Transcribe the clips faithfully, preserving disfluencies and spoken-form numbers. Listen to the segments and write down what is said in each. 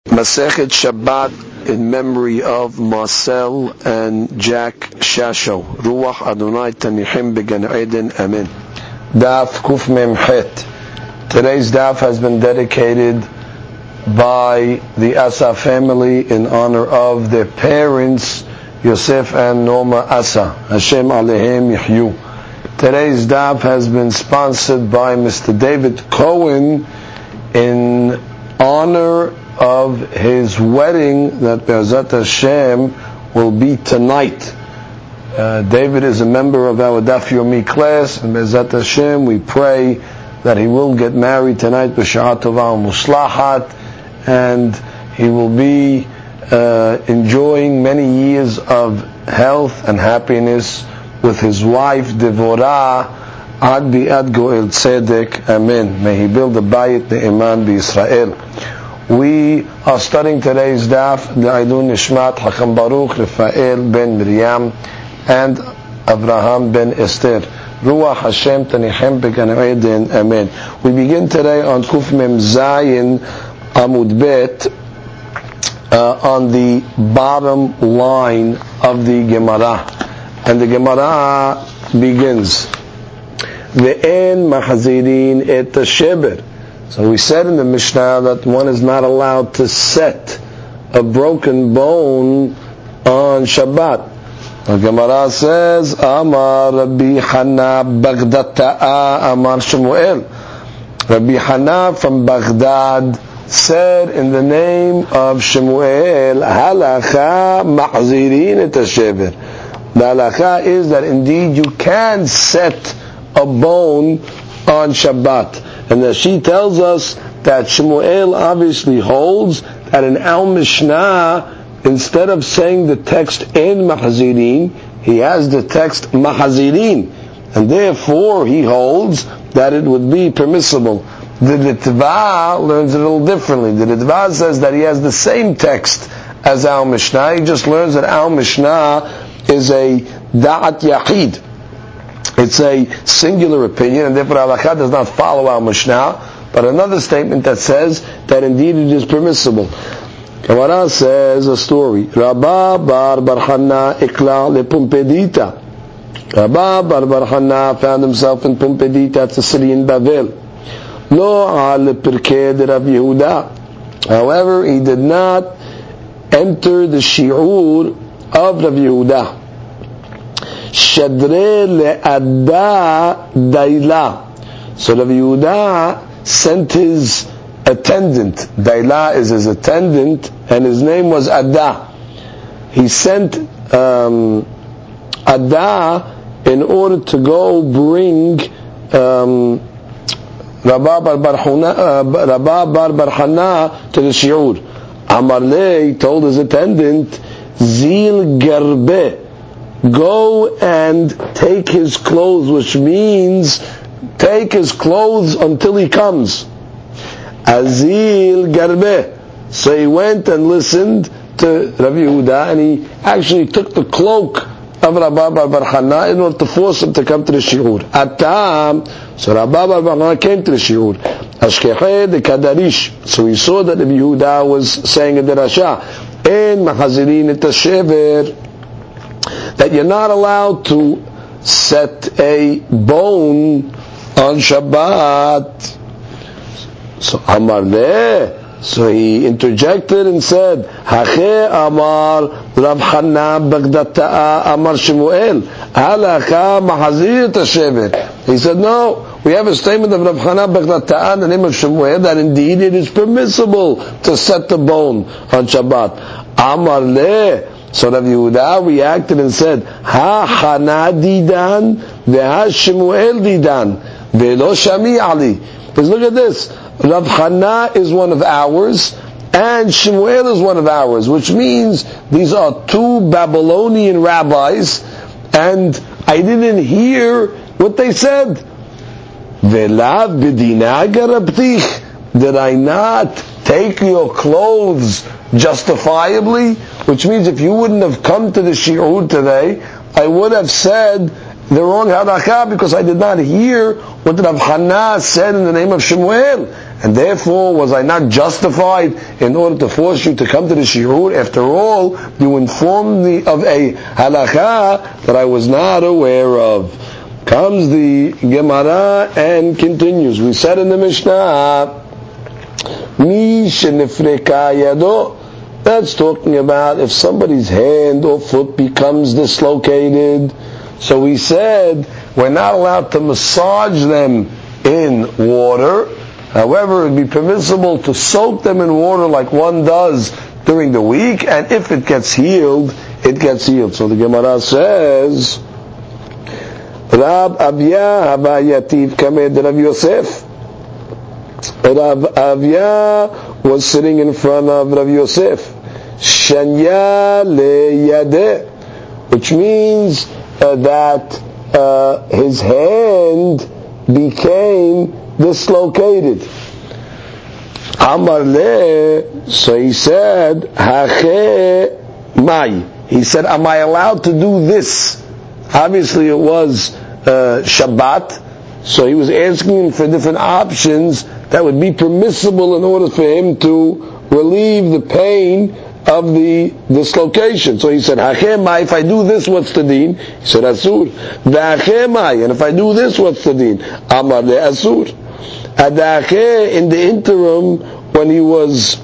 Masechet Shabbat in memory of Marcel and Jack Shasho. Ruach Adonai Tanichim Began Eden. Amen. Daf Kuf Mem Het. Today's daf has been dedicated by the Asa family in honor of their parents, Yosef and Norma Asa. Hashem Alehem Yihyu. Today's daf has been sponsored by Mister David Cohen in honor of his wedding that Be'ezrat Hashem will be tonight. Uh, David is a member of our Daf Yomi class, and Be'ezrat Hashem we pray that he will get married tonight b'sha'at tovah u'muslahat, and he will be uh, enjoying many years of health and happiness with his wife Devorah ad bi'ad goel tzedek. Amen. May he build a bayit ne'eman b'Yisrael. We are studying today's daf, the Aidun Nishmat Hakam Baruch, Rafael ben Miriam, and Abraham ben Esther. Ruach Hashem Tanichem Began Eden. Amen. We begin today on Kuf Mem Zayin Amud Bet, uh, on the bottom line of the Gemara. And the Gemara begins, Ve'en mahazirin et sheber. So we said in the Mishnah that one is not allowed to set a broken bone on Shabbat. The Gemara says, Amar Rabbi Hana Baghdata'a Amar Shemuel. Rabbi Hana from Baghdad said in the name of Shemuel, Halacha mahzirin et sheber. The halacha is that indeed you can set a bone on Shabbat. And that she tells us that Shemuel obviously holds that in Al Mishnah, instead of saying the text in Mahazirin, he has the text Mahazirin. And therefore he holds that it would be permissible. The Ritva learns it a little differently. The Ritva says that he has the same text as Al Mishnah. He just learns that Al Mishnah is a Da'at Yahid. It's a singular opinion, and therefore halakha does not follow our Mishnah, but another statement that says that indeed it is permissible. Gemara says a story. Rabba bar Barhana ikla le Pumpedita. Rabba bar Barhana found himself in Pumpedita, it's a city in Bavel. Lo al pirkei de Rav Yehuda. However, he did not enter the shi'ur of Rav Yehuda. Shadre le'adda daila. So Rav Yehuda sent his attendant. Daila is his attendant, and his name was Adda. He sent um, Adda in order to go bring um, Rabba bar Barhana to the shi'ur. Amarle told his attendant, Zil garbe, go and take his clothes, which means take his clothes until he comes. Azil garbe. So he went and listened to Rav Yehuda, and he actually took the cloak of Rabba bar Barhana in order to force him to come to the shi'ur. Atam, so Rabba bar Barhana came to the shi'ur. Ashkehe de Kadarish. So he saw that Rav Yehuda was saying a derasha, En mahazirin et shever, that you're not allowed to set a bone on Shabbat. So Amar le, so he interjected and said, Hache Amar Rav Hana Baghdata'a Amar Shemuel Halakha Mahazir Tashevet. He said, no, we have a statement of Rav Hana Baghdata'a in the name of Shemuel that indeed it is permissible to set the bone on Shabbat. Amar le. So Rav Yehuda reacted and said, Ha Hana didan, veha Shemuel didan, ve'lo shami ali. Because look at this, Rav Hana is one of ours, and Shemuel is one of ours, which means these are two Babylonian rabbis, and I didn't hear what they said. Ve'lav b'dina garabtich, did I not take your clothes justifiably? Which means if you wouldn't have come to the shi'ur today, I would have said the wrong halakha because I did not hear what Rav Hana said in the name of Shemuel. And therefore, was I not justified in order to force you to come to the shiur? After all, you informed me of a halakha that I was not aware of. Comes the Gemara and continues. We said in the Mishnah, Mi shenifreka yado. That's talking about if somebody's hand or foot becomes dislocated. So we said we're not allowed to massage them in water. However, it would be permissible to soak them in water like one does during the week, and if it gets healed, it gets healed. So the Gemara says, Rab Avya Havayativ Kamed Rav Yosef. Rav Avya was sitting in front of Rav Yosef. Shanya le Yadeh, which means uh, that uh, his hand became dislocated. Amar le, so he said, Hache mai. He said, am I allowed to do this? Obviously it was uh, Shabbat, so he was asking him for different options that would be permissible in order for him to relieve the pain of the dislocation. So he said, Hachemai, if I do this, what's the deen? He said, Asur. V'achemai, and if I do this, what's the deen? Amar le Asur. Adache, in the interim, when he was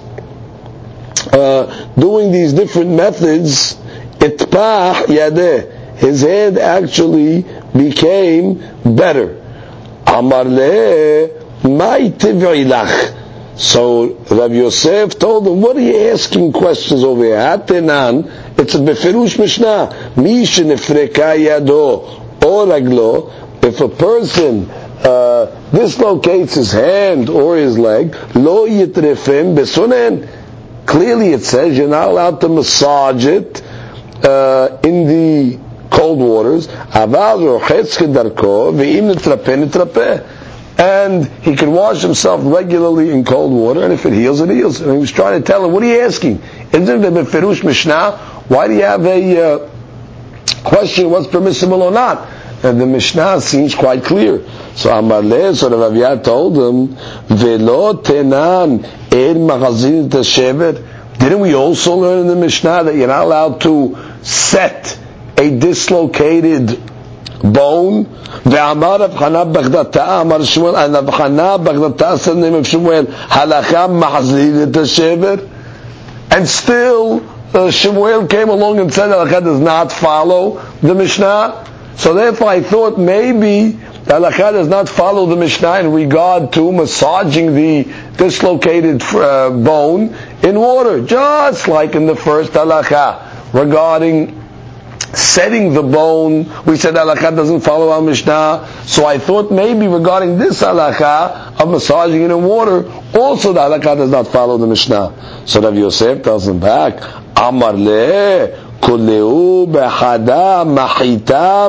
uh, doing these different methods, itpah yadeh, his hand actually became better. Amar le mai tiv'i lach. So Rav Yosef told him, what are you asking questions over here? Hatenan, it's a beferush mishnah. Mi shenifreka yado or raglo, if a person uh, dislocates his hand or his leg, lo yitrefim besunen. Clearly it says you're not allowed to massage it uh, in the cold waters. Aval rochetz kedarko ve'im nitrapeh nitrapeh. And he can wash himself regularly in cold water, and if it heals, it heals. And he was trying to tell him, what are you asking? Isn't it a Beferush Mishnah? Why do you have a uh, question what's permissible or not? And the Mishnah seems quite clear. So Amar le, so Rav Avya told him, Velo tenan el machazin teshever. Didn't we also learn in the Mishnah that you're not allowed to set a dislocated bone? ואמר רב חנא בגדתה, אמר שמואל, רב חנא בגדתה said the name of Shmuel, halakha mahzil את השבר. And still, uh, Shmuel came along and said halakha does not follow the Mishnah. So therefore I thought maybe halakha does not follow the Mishnah in regard to massaging the dislocated uh, bone in water, just like in the first halakha regarding setting the bone. We said halakha doesn't follow our Mishnah, so I thought maybe regarding this halakha of massaging it in water, also the halakha does not follow the Mishnah. So Rav Yosef tells him back, Amar le kuleu behada mahita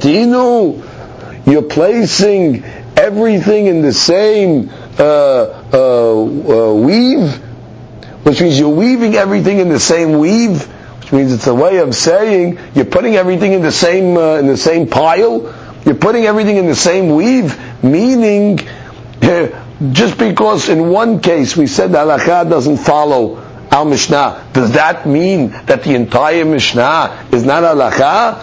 mahatinu. You're placing everything in the same uh, uh, uh, weave, which means you're weaving everything in the same weave. Which means it's a way of saying you're putting everything in the same uh, in the same pile. You're putting everything in the same weave. Meaning, just because in one case we said the halakha doesn't follow our Mishnah, does that mean that the entire Mishnah is not halakha?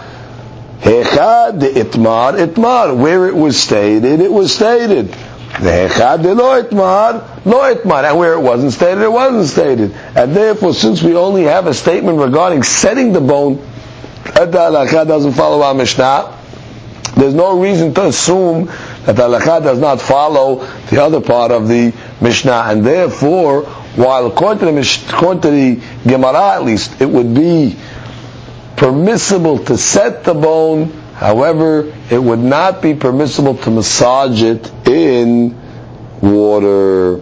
Hecha de itmar itmar. Where it was stated, it was stated. Hecha de lo itmar, lo itmar. And where it wasn't stated, it wasn't stated. And therefore, since we only have a statement regarding setting the bone, that the halakha doesn't follow our Mishnah, there's no reason to assume that the halakha does not follow the other part of the Mishnah. And therefore, while according to the, Mish- according to the Gemara at least, it would be permissible to set the bone, however, it would not be permissible to massage it in water.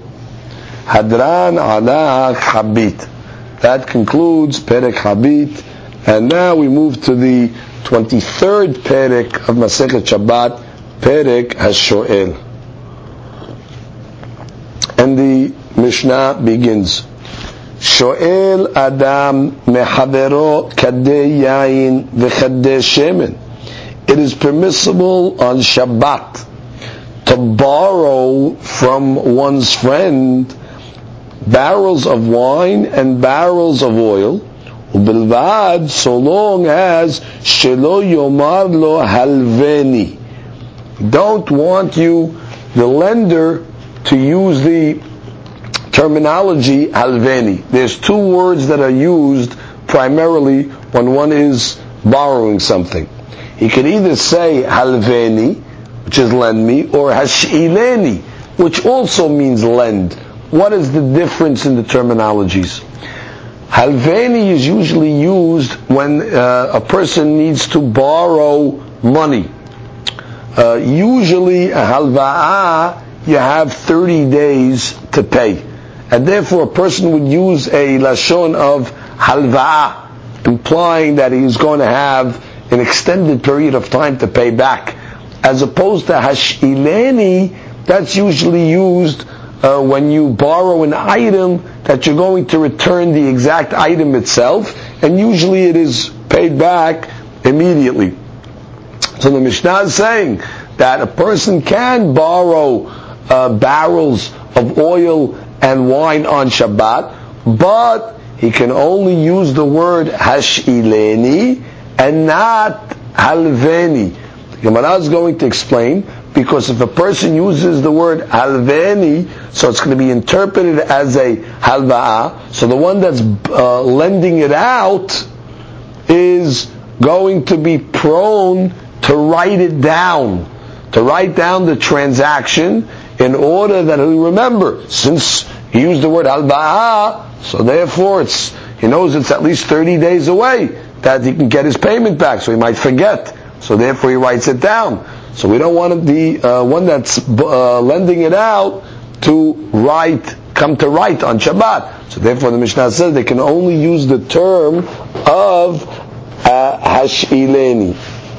Hadran ala Habit. That concludes Perek Habit. And now we move to the twenty-third Perek of Masechet Shabbat, Perek HaShoel. And the Mishnah begins. Shoel Adam mechavero kadei yain v'chadei shemen. It is permissible on Shabbat to borrow from one's friend barrels of wine and barrels of oil, ubilvad, so long as shelo yomar lo halveni. Don't want you, the lender, to use the terminology halveni. There's two words that are used primarily when one is borrowing something. He can either say halveni, which is lend me, or hashileni, which also means lend. What is the difference in the terminologies? Halveni is usually used when uh, a person needs to borrow money. Uh, usually a halva'ah, you have thirty days to pay. And therefore a person would use a lashon of halva'ah, implying that he's going to have an extended period of time to pay back. As opposed to hashileni, that's usually used uh, when you borrow an item that you're going to return the exact item itself, and usually it is paid back immediately. So the Mishnah is saying that a person can borrow uh, barrels of oil and wine on Shabbat, but he can only use the word hashileni and not halveni. The Gemara is going to explain, because if a person uses the word halveni, so it's going to be interpreted as a halva'ah, so the one that's uh, lending it out is going to be prone to write it down, to write down the transaction in order that he'll remember. Since he used the word halva'ah, so therefore it's, he knows it's at least thirty days away that he can get his payment back, so he might forget. So therefore he writes it down. So we don't want the uh, one that's uh, lending it out to write, come to write on Shabbat. So therefore the Mishnah says they can only use the term of uh, hashileni.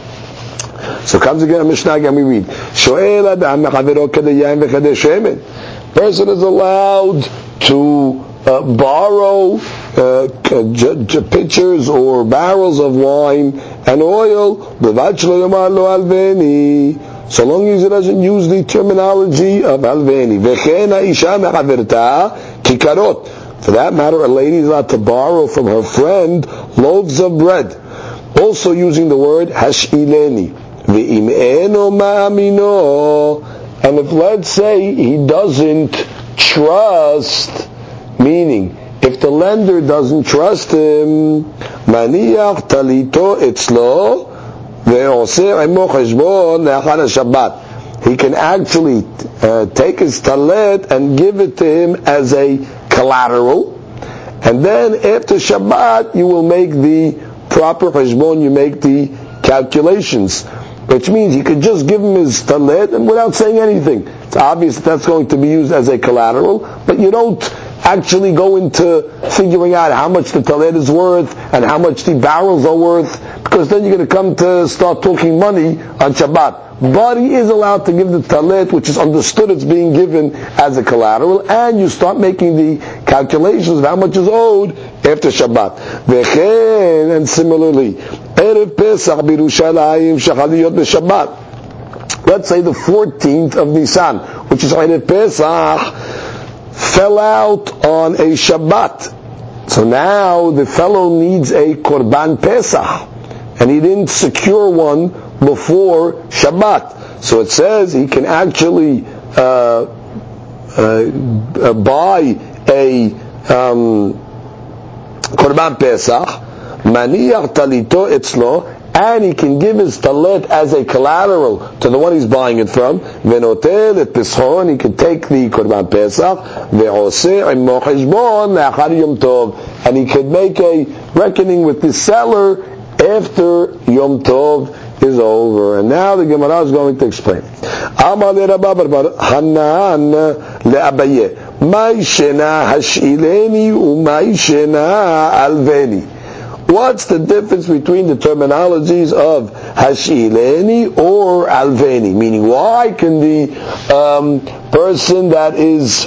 So comes again a Mishnah again, we read, Shoel adam mechavero kedei yain v'kedei shemen. Person is allowed to uh, borrow uh, j- j- pitchers or barrels of wine and oil, b'vad shelo yomar lo halveni, so long as it doesn't use the terminology of halveni. V'chen ha'isha mechaverta kikarot. For that matter, a lady is allowed to borrow from her friend loaves of bread, also using the word hashileni. V'im eno ma'amino, and if, let's say, he doesn't trust, meaning if the lender doesn't trust him, maniach talito etzlo ve'oseh imo cheshbon le'achar Shabbat, he can actually uh, take his talet and give it to him as a collateral, and then after Shabbat you will make the proper cheshbon, you make the calculations, which means you could just give him his talet and without saying anything. It's obvious that that's going to be used as a collateral, but you don't actually go into figuring out how much the talet is worth and how much the barrels are worth, because then you're going to come to start talking money on Shabbat. But he is allowed to give the talet, which is understood it's being given as a collateral, and you start making the calculations of how much is owed after Shabbat. V'chen, and similarly, Erev Pesach b'Yerushalayim shachaliyot b'Shabbat. Let's say the fourteenth of Nisan, which is Erev Pesach, fell out on a Shabbat. So now the fellow needs a Korban Pesach, and he didn't secure one before Shabbat. So it says he can actually uh, uh, uh, buy a um, Korban Pesach, maniach talito etzlo, and he can give his talet as a collateral to the one he's buying it from. Venotel et pishon, he can take the Korban Pesach, ve'oseh imo cheshbon le'achar Yom Tov, and he can make a reckoning with the seller after Yom Tov is over. And now the Gemara is going to explain. Amar le Rabba bar Hanan le Abaye, Mai shena hashileni u'mai shena alveni. What's the difference between the terminologies of hashileni or alveni? Meaning, why can the um, person that is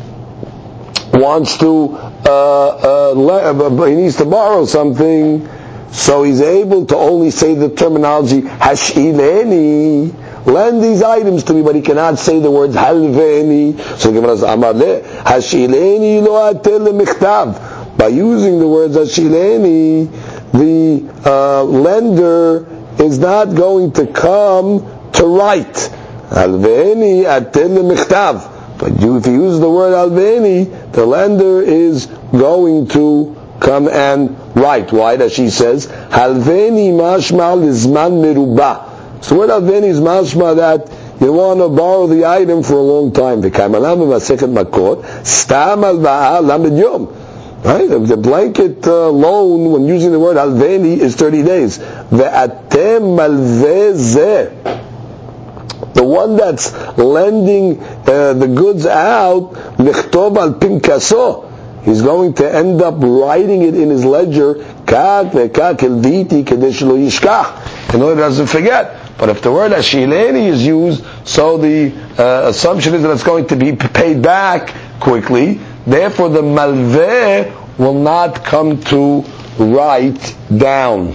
wants to uh, uh, he needs to borrow something, so he's able to only say the terminology hashileni, lend these items to me, but he cannot say the words halveni. So the Gemara says, Amar le, hashileni lo atel lemichtav. By using the words hashileni, the uh, lender is not going to come to write. Halveni atel lemichtav. But you, if you use the word halveni, the lender is going to come and write. Why? That she says, halveni mashma lizman merubah. So what halveni is mashma that you want to borrow the item for a long time. V'kaimalam v'masechet makot stam alva'a lamed yom. Right? The blanket uh, loan, when using the word halveni, is thirty days. Ve'atem malveh zeh. The one that's lending uh, the goods out, lichtov al pinkaso. He's going to end up writing it in his ledger, kak ve'kak elviti kadesh lo yishkach, in order he doesn't forget. But if the word hashileni is used, so the uh, assumption is that it's going to be paid back quickly. Therefore, the malveh will not come to write down.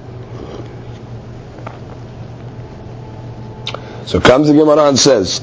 So comes the Gemara and says,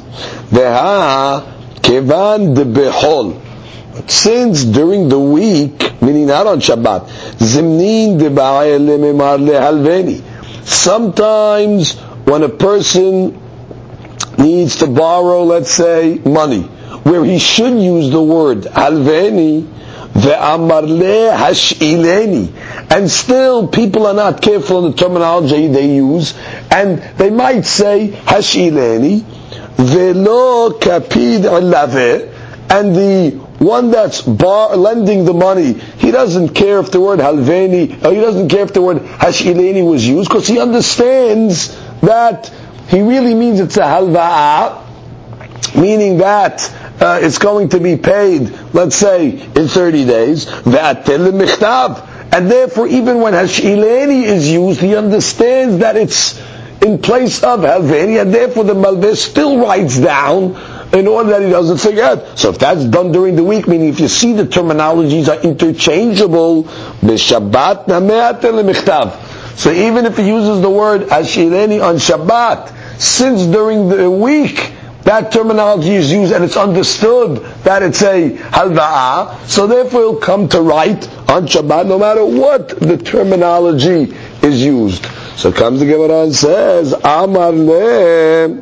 Veha kevan de behol. Since during the week, meaning not on Shabbat, zimnin de ba'ele memar lehalveni. Sometimes when a person needs to borrow, let's say, money, where he should use the word halveni, ve'amar le hashileni, and still people are not careful in the terminology they use, and they might say hashileni, ve'lo kapid alave, and the one that's bar, lending the money, he doesn't care if the word halveni, or he doesn't care if the word hashileni was used, because he understands that he really means it's a halva'ah, meaning that uh, it's going to be paid, let's say, in thirty days, ve'atel michtav. And therefore, even when hashileni is used, he understands that it's in place of halveni, and therefore the malveh still writes down in order that he doesn't forget. So if that's done during the week, meaning if you see the terminologies are interchangeable, b'Shabbat nameh atel michtav. So even if he uses the word hashileni on Shabbat, since during the week that terminology is used and it's understood that it's a halva'ah, so therefore he'll come to write on Shabbat no matter what the terminology is used. So comes the Gemara and says, Amar le.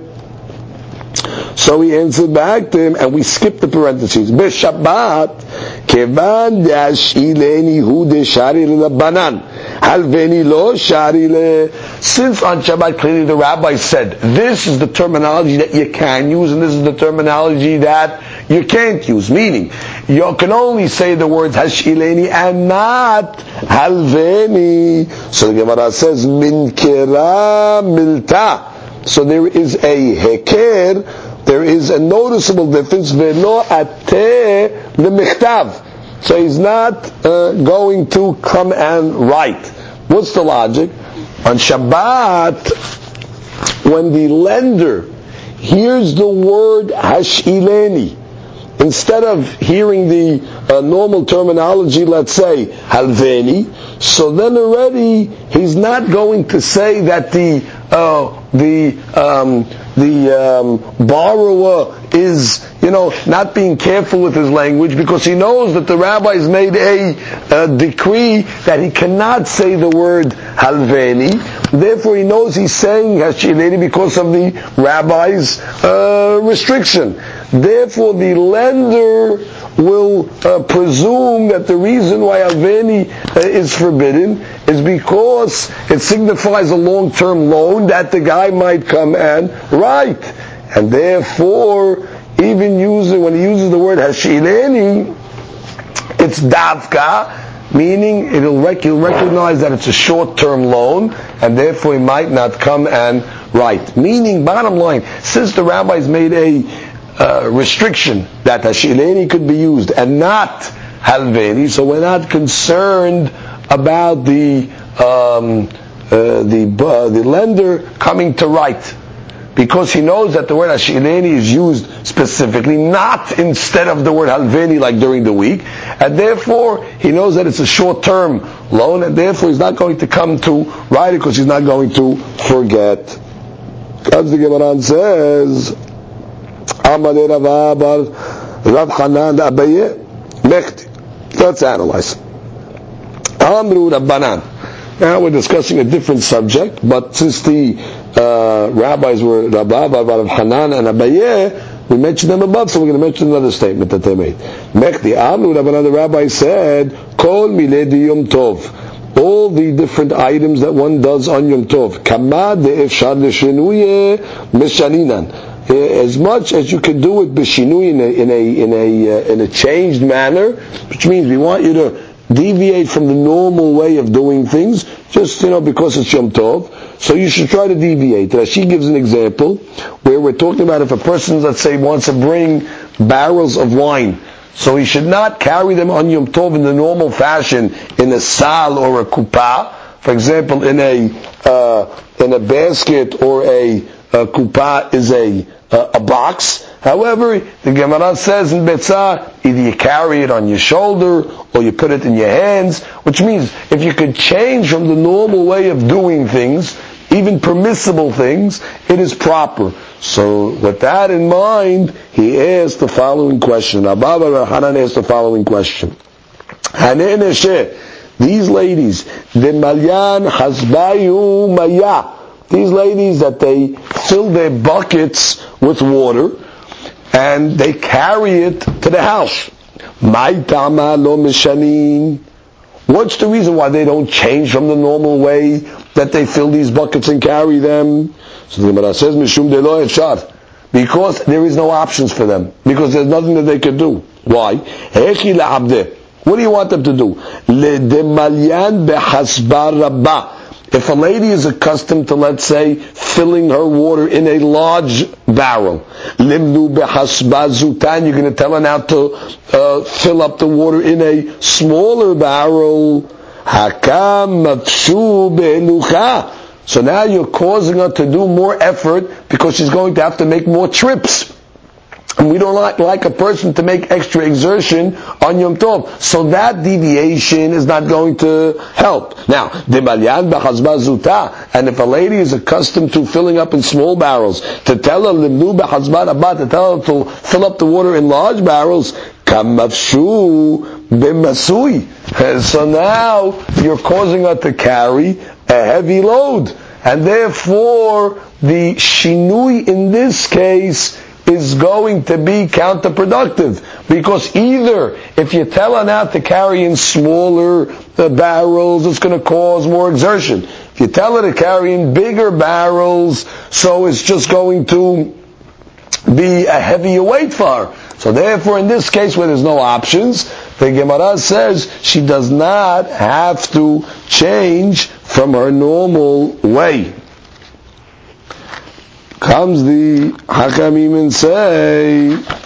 So he answered back to him, and we skip the parentheses. B'Shabbat, kevan dashileni hu deshari le'banan, halveni lo shari le. Since on Shabbat clearly the rabbi said, this is the terminology that you can use, and this is the terminology that you can't use. Meaning, you can only say the words hashileni and not halveni. So the Gemara says, min kera milta. So there is a heker, there is a noticeable difference, velo ateh lemichtav. So he's not uh, going to come and write. What's the logic? On Shabbat, when the lender hears the word hashileni, instead of hearing the uh, normal terminology, let's say halveni, so then already he's not going to say that the uh, the um, the um, borrower is, you know, not being careful with his language, because he knows that the rabbis made a, a decree that he cannot say the word halveni. Therefore, he knows he's saying hashileni because of the rabbi's uh, restriction. Therefore, the lender will uh, presume that the reason why halveni uh, is forbidden is because it signifies a long-term loan that the guy might come and write. And therefore, even using, when he uses the word hashileni, it's davka, meaning it'll rec- he'll recognize that it's a short-term loan, and therefore he might not come and write. Meaning, bottom line, since the rabbis made a uh, restriction that hashileni could be used and not halveni, so we're not concerned about the um, uh, the uh, the lender coming to write, because he knows that the word hashileni is used specifically, not instead of the word halveni like during the week, and therefore he knows that it's a short-term loan, and therefore he's not going to come to write it because he's not going to forget. Comes the Gemara and says, Amalei Rav Bar Rav Hanan Abaye Mechti. Let's analyze. Amru Rabbanan. Now we're discussing a different subject, but since the uh, rabbis were Rabba, Rav Hanan, and Abaye, we mentioned them above, so we're going to mention another statement that they made. Mechti Amru Rabbanan, the rabbi said, Kol miledi Yom Tov. All the different items that one does on Yom Tov. Kama de'efshar l'shinuye mishaninan. As much as you can do it b'shinui in a in a in a uh, in a changed manner, which means we want you to deviate from the normal way of doing things, just, you know, because it's Yom Tov, so you should try to deviate. Rashi gives an example where we're talking about if a person, let's say, wants to bring barrels of wine, so he should not carry them on Yom Tov in the normal fashion, in a sal or a kupa, for example, in a uh, in a basket, or a, a kupa is a uh, a box. However, the Gemara says in Betzah, either you carry it on your shoulder or you put it in your hands, which means if you could change from the normal way of doing things, even permissible things, it is proper. So with that in mind, he asked the following question. Abba Hanan asked the following question. These ladies, the Malyan Hasbayu Maya, these ladies that they fill their buckets with water, and they carry it to the house. What's the reason why they don't change from the normal way that they fill these buckets and carry them? So the Gemara says, Mishum de lo efshar, because there is no options for them, because there's nothing that they can do. Why? What do you want them to do? If a lady is accustomed to, let's say, filling her water in a large barrel, limnu behasbazutan, you're going to tell her now to uh, fill up the water in a smaller barrel. Hakam mafshu be'elucha. So now you're causing her to do more effort because she's going to have to make more trips. And we don't like, like a person to make extra exertion on Yom Tov. So that deviation is not going to help. Now, debalyan b'chazba zuta, and if a lady is accustomed to filling up in small barrels, to tell her limnu b'chazba rabba, to tell her to fill up the water in large barrels, kamavshu b'masui. So now you're causing her to carry a heavy load, and therefore the shinui in this case is going to be counterproductive, because either if you tell her now to carry in smaller uh, barrels, it's going to cause more exertion. If you tell her to carry in bigger barrels, so it's just going to be a heavier weight for her. So therefore, in this case where there's no options, the Gemara says she does not have to change from her normal way. Comes the Hakamim and say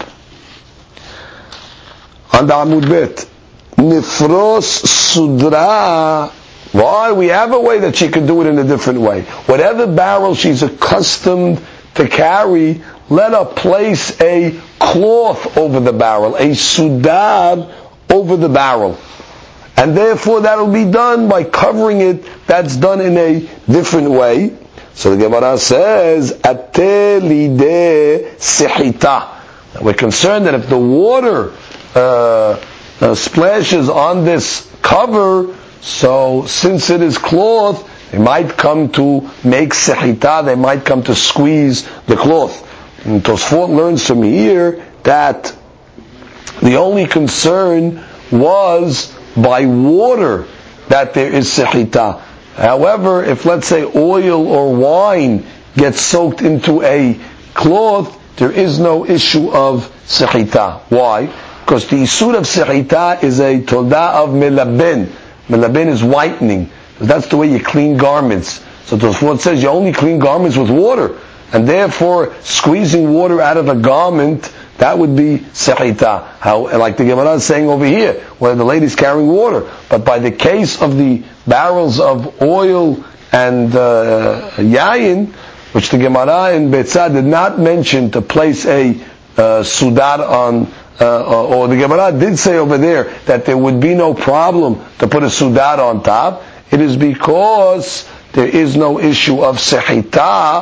on the Amud Bet, Nifros Sudra. Why? We have a way that she can do it in a different way. Whatever barrel she's accustomed to carry, let her place a cloth over the barrel, a sudar over the barrel. And therefore that'll be done by covering it. That's done in a different way. So the Gemara says, Ate lide sihita. We're concerned that if the water uh, uh, splashes on this cover, so since it is cloth, they might come to make sihita, they might come to squeeze the cloth. And Tosfot learns from here that the only concern was by water that there is sihita. However, if let's say oil or wine gets soaked into a cloth, there is no issue of sihita. Why? Because the isur of sihita is a todah of melaben. Melaben is whitening. That's the way you clean garments. So Tosfot says you only clean garments with water. And therefore, squeezing water out of a garment, that would be sehita. How, like the Gemara is saying over here, where the lady's carrying water. But by the case of the barrels of oil and uh, yayin, which the Gemara in Betzah did not mention to place a uh, sudar on, uh, or the Gemara did say over there that there would be no problem to put a sudar on top, it is because there is no issue of sehita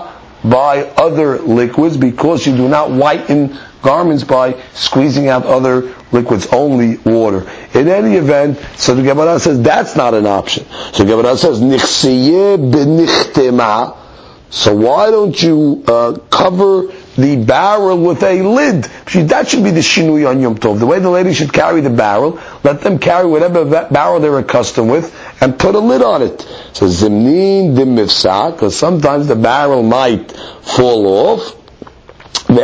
by other liquids, because you do not whiten garments by squeezing out other liquids, only water. In any event, so the Gemara says that's not an option. So the Gemara says, Nichsiyeh b'nichtema. So why don't you uh, cover the barrel with a lid? That should be the shinui on Yom Tov. The way the lady should carry the barrel, let them carry whatever barrel they're accustomed with, and put a lid on it. So zimnin dimifsa, because sometimes the barrel might fall off. And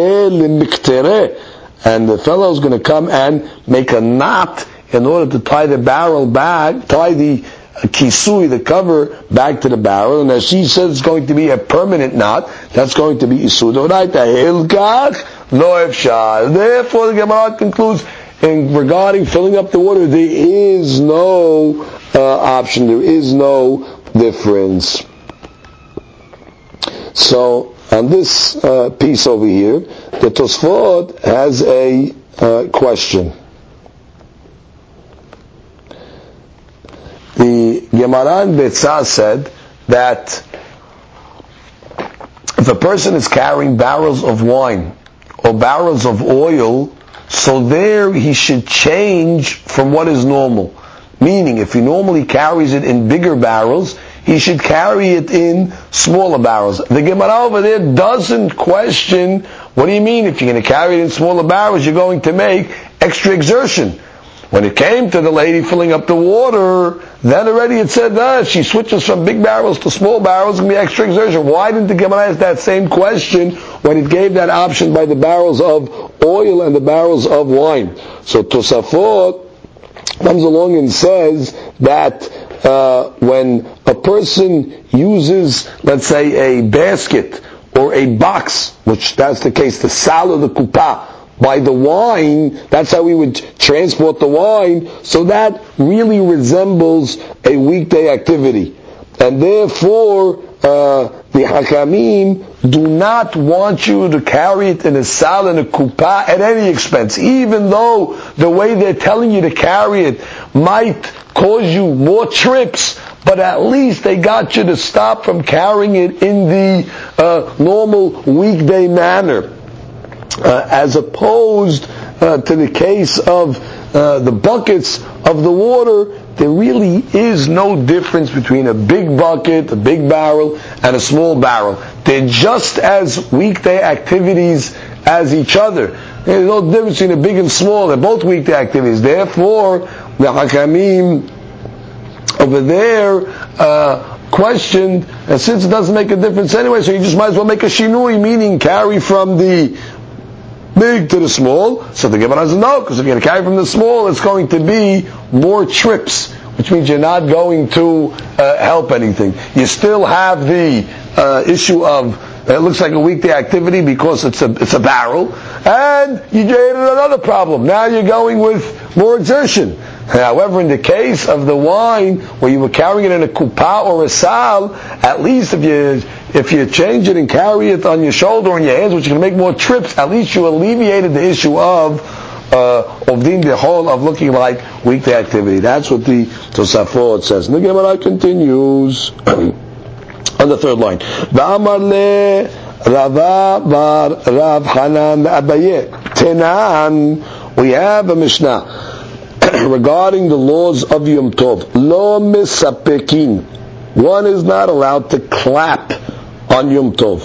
the fellow is going to come and make a knot in order to tie the barrel back, tie the kisui, the cover, back to the barrel. And as she says it's going to be a permanent knot, that's going to be isur d'oraita. Therefore, the Gemara concludes, in regarding filling up the water, there is no uh, option, there is no difference. So, on this uh, piece over here, the Tosfot has a uh, question. The Gemara in Betzah said that if a person is carrying barrels of wine or barrels of oil, so there he should change from what is normal. Meaning, if he normally carries it in bigger barrels, he should carry it in smaller barrels. The Gemara over there doesn't question, what do you mean? If you're going to carry it in smaller barrels, you're going to make extra exertion. When it came to the lady filling up the water, then already it said that if she switches from big barrels to small barrels, it's going to be extra exertion. Why didn't the Gemara ask that same question when it gave that option by the barrels of oil and the barrels of wine? So Tosafot comes along and says that uh, when a person uses, let's say, a basket or a box, which that's the case, the sal or the kupa, by the wine, that's how we would transport the wine, so that really resembles a weekday activity. And therefore, uh, the Hakamim do not want you to carry it in a sal and a kupa at any expense, even though the way they're telling you to carry it might cause you more trips, but at least they got you to stop from carrying it in the uh, normal weekday manner. Uh, as opposed uh, to the case of uh, the buckets of the water, there really is no difference between a big bucket, a big barrel, and a small barrel. They're just as weekday activities as each other. There's no difference between a big and small. They're both weekday activities. Therefore, the Hakamim over there uh, questioned, and since it doesn't make a difference anyway, so you just might as well make a shinui, meaning carry from the big to the small. So the Gemara says no, because if you're going to carry from the small, it's going to be more trips, which means you're not going to uh, help anything. You still have the uh, issue of it looks like a weekday activity because it's a it's a barrel, and you created another problem. Now you're going with more exertion. However, in the case of the wine, where you were carrying it in a kupa or a sal, at least if you if you change it and carry it on your shoulder or on your hands, which is going to make more trips, at least you alleviated the issue of of din the whole of looking like weekday activity. That's what the Tosafot says. And the Gemara continues on the third line. V'amar le Rava bar Rav Hanan Abaye Tenan. We have a Mishnah regarding the laws of Yom Tov. Lo misapekin. One is not allowed to clap on Yom Tov.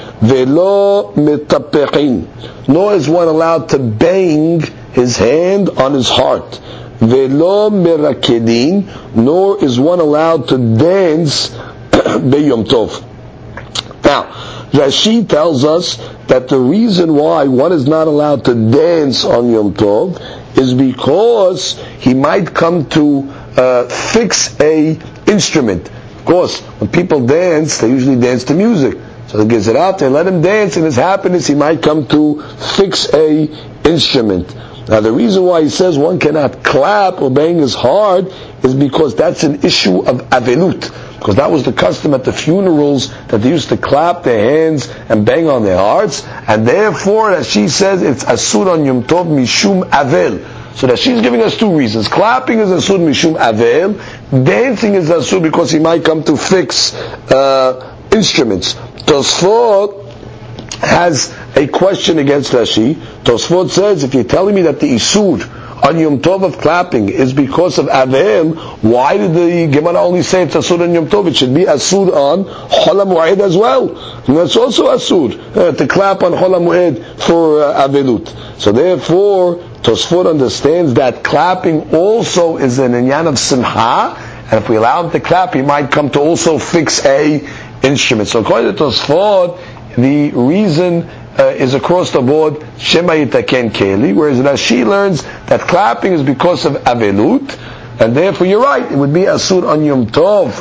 Velo mitapechin. Nor is one allowed to bang his hand on his heart. Velo mirakedin. Nor is one allowed to dance be Yom Tov. Now, Rashi tells us that the reason why one is not allowed to dance on Yom Tov is because he might come to uh, fix a instrument. Of course, when people dance, they usually dance to music. So he gives it out, they let him dance, in his happiness he might come to fix a instrument. Now the reason why he says one cannot clap or bang his heart is because that's an issue of avelut. Because that was the custom at the funerals, that they used to clap their hands and bang on their hearts, and therefore, as she says, it's asur on Yom Tov mishum avel. So that she's giving us two reasons. Clapping is asur mishum avel, dancing is asur because he might come to fix uh, instruments. Tosfot has a question against Rashi. Tosfot says, if you're telling me that the Isur on Yom Tov of clapping is because of Avel, why did the Gemara only say it's Asur on Yom Tov? It should be Asur on Chol HaMoed as well. And that's also Asur, uh, to clap on Chol HaMoed for uh, Avelut. So therefore, Tosfot understands that clapping also is an inyan of Simcha, and if we allow him to clap, he might come to also fix a instrument. So according to Tosfot, the reason Uh, is across the board Shema Yitaken Keli, whereas Rashi learns that clapping is because of Avelut, and therefore you're right, it would be Asur on Yom Tov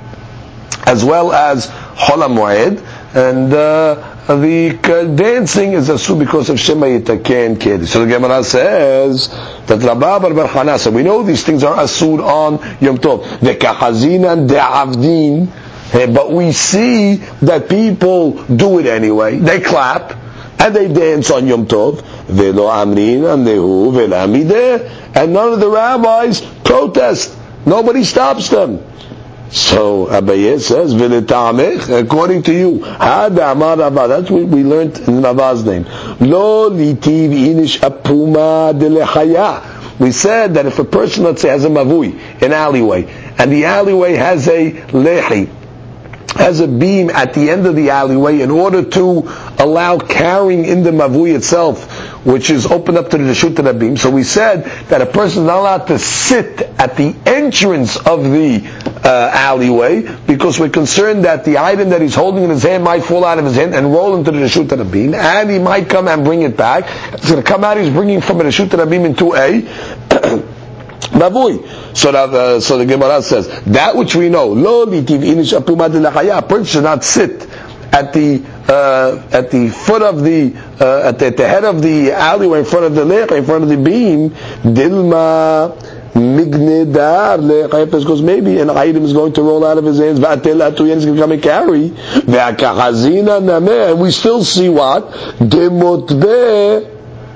as well as Chol HaMoed, and uh, the uh, dancing is Asur because of Shema Yitaken Keli. So the Gemara says that Rabba Bar Bar Chana, so we know these things are Asur on Yom Tov. V'kachazinan de'avdin, but we see that people do it anyway. They clap and they dance on Yom Tov. Velo amrin amnehu velamideh, and none of the rabbis protest. Nobody stops them. So Abaye says, "V'letamech," according to you, Hada Amar Rabba. That's what we learned in Rabba's name. Lo litiv inish apuma delechaya. We said that if a person, let's say, has a mavui, an alleyway, and the alleyway has a lehi, has a beam at the end of the alleyway in order to allow carrying in the mavui itself, which is open up to the reshut of the beam. So we said that a person is not allowed to sit at the entrance of the uh, alleyway, because we're concerned that the item that he's holding in his hand might fall out of his hand and roll into the reshut of the beam, and he might come and bring it back. It's going to come out, he's bringing from a reshut of the beam into a mavui. So that, uh, so the Gemara says that which we know, lo litiv inish apuma delechaya. A person should not sit at the uh, at the foot of the uh, at, the, at the head of the alleyway, in front of the lech, in front of the beam. Dilma mignedar lechaypes, because maybe an item is going to roll out of his hands. Va'atel atuyen is going to come and carry. Ve'akachazina nameh, and we still see what demotbe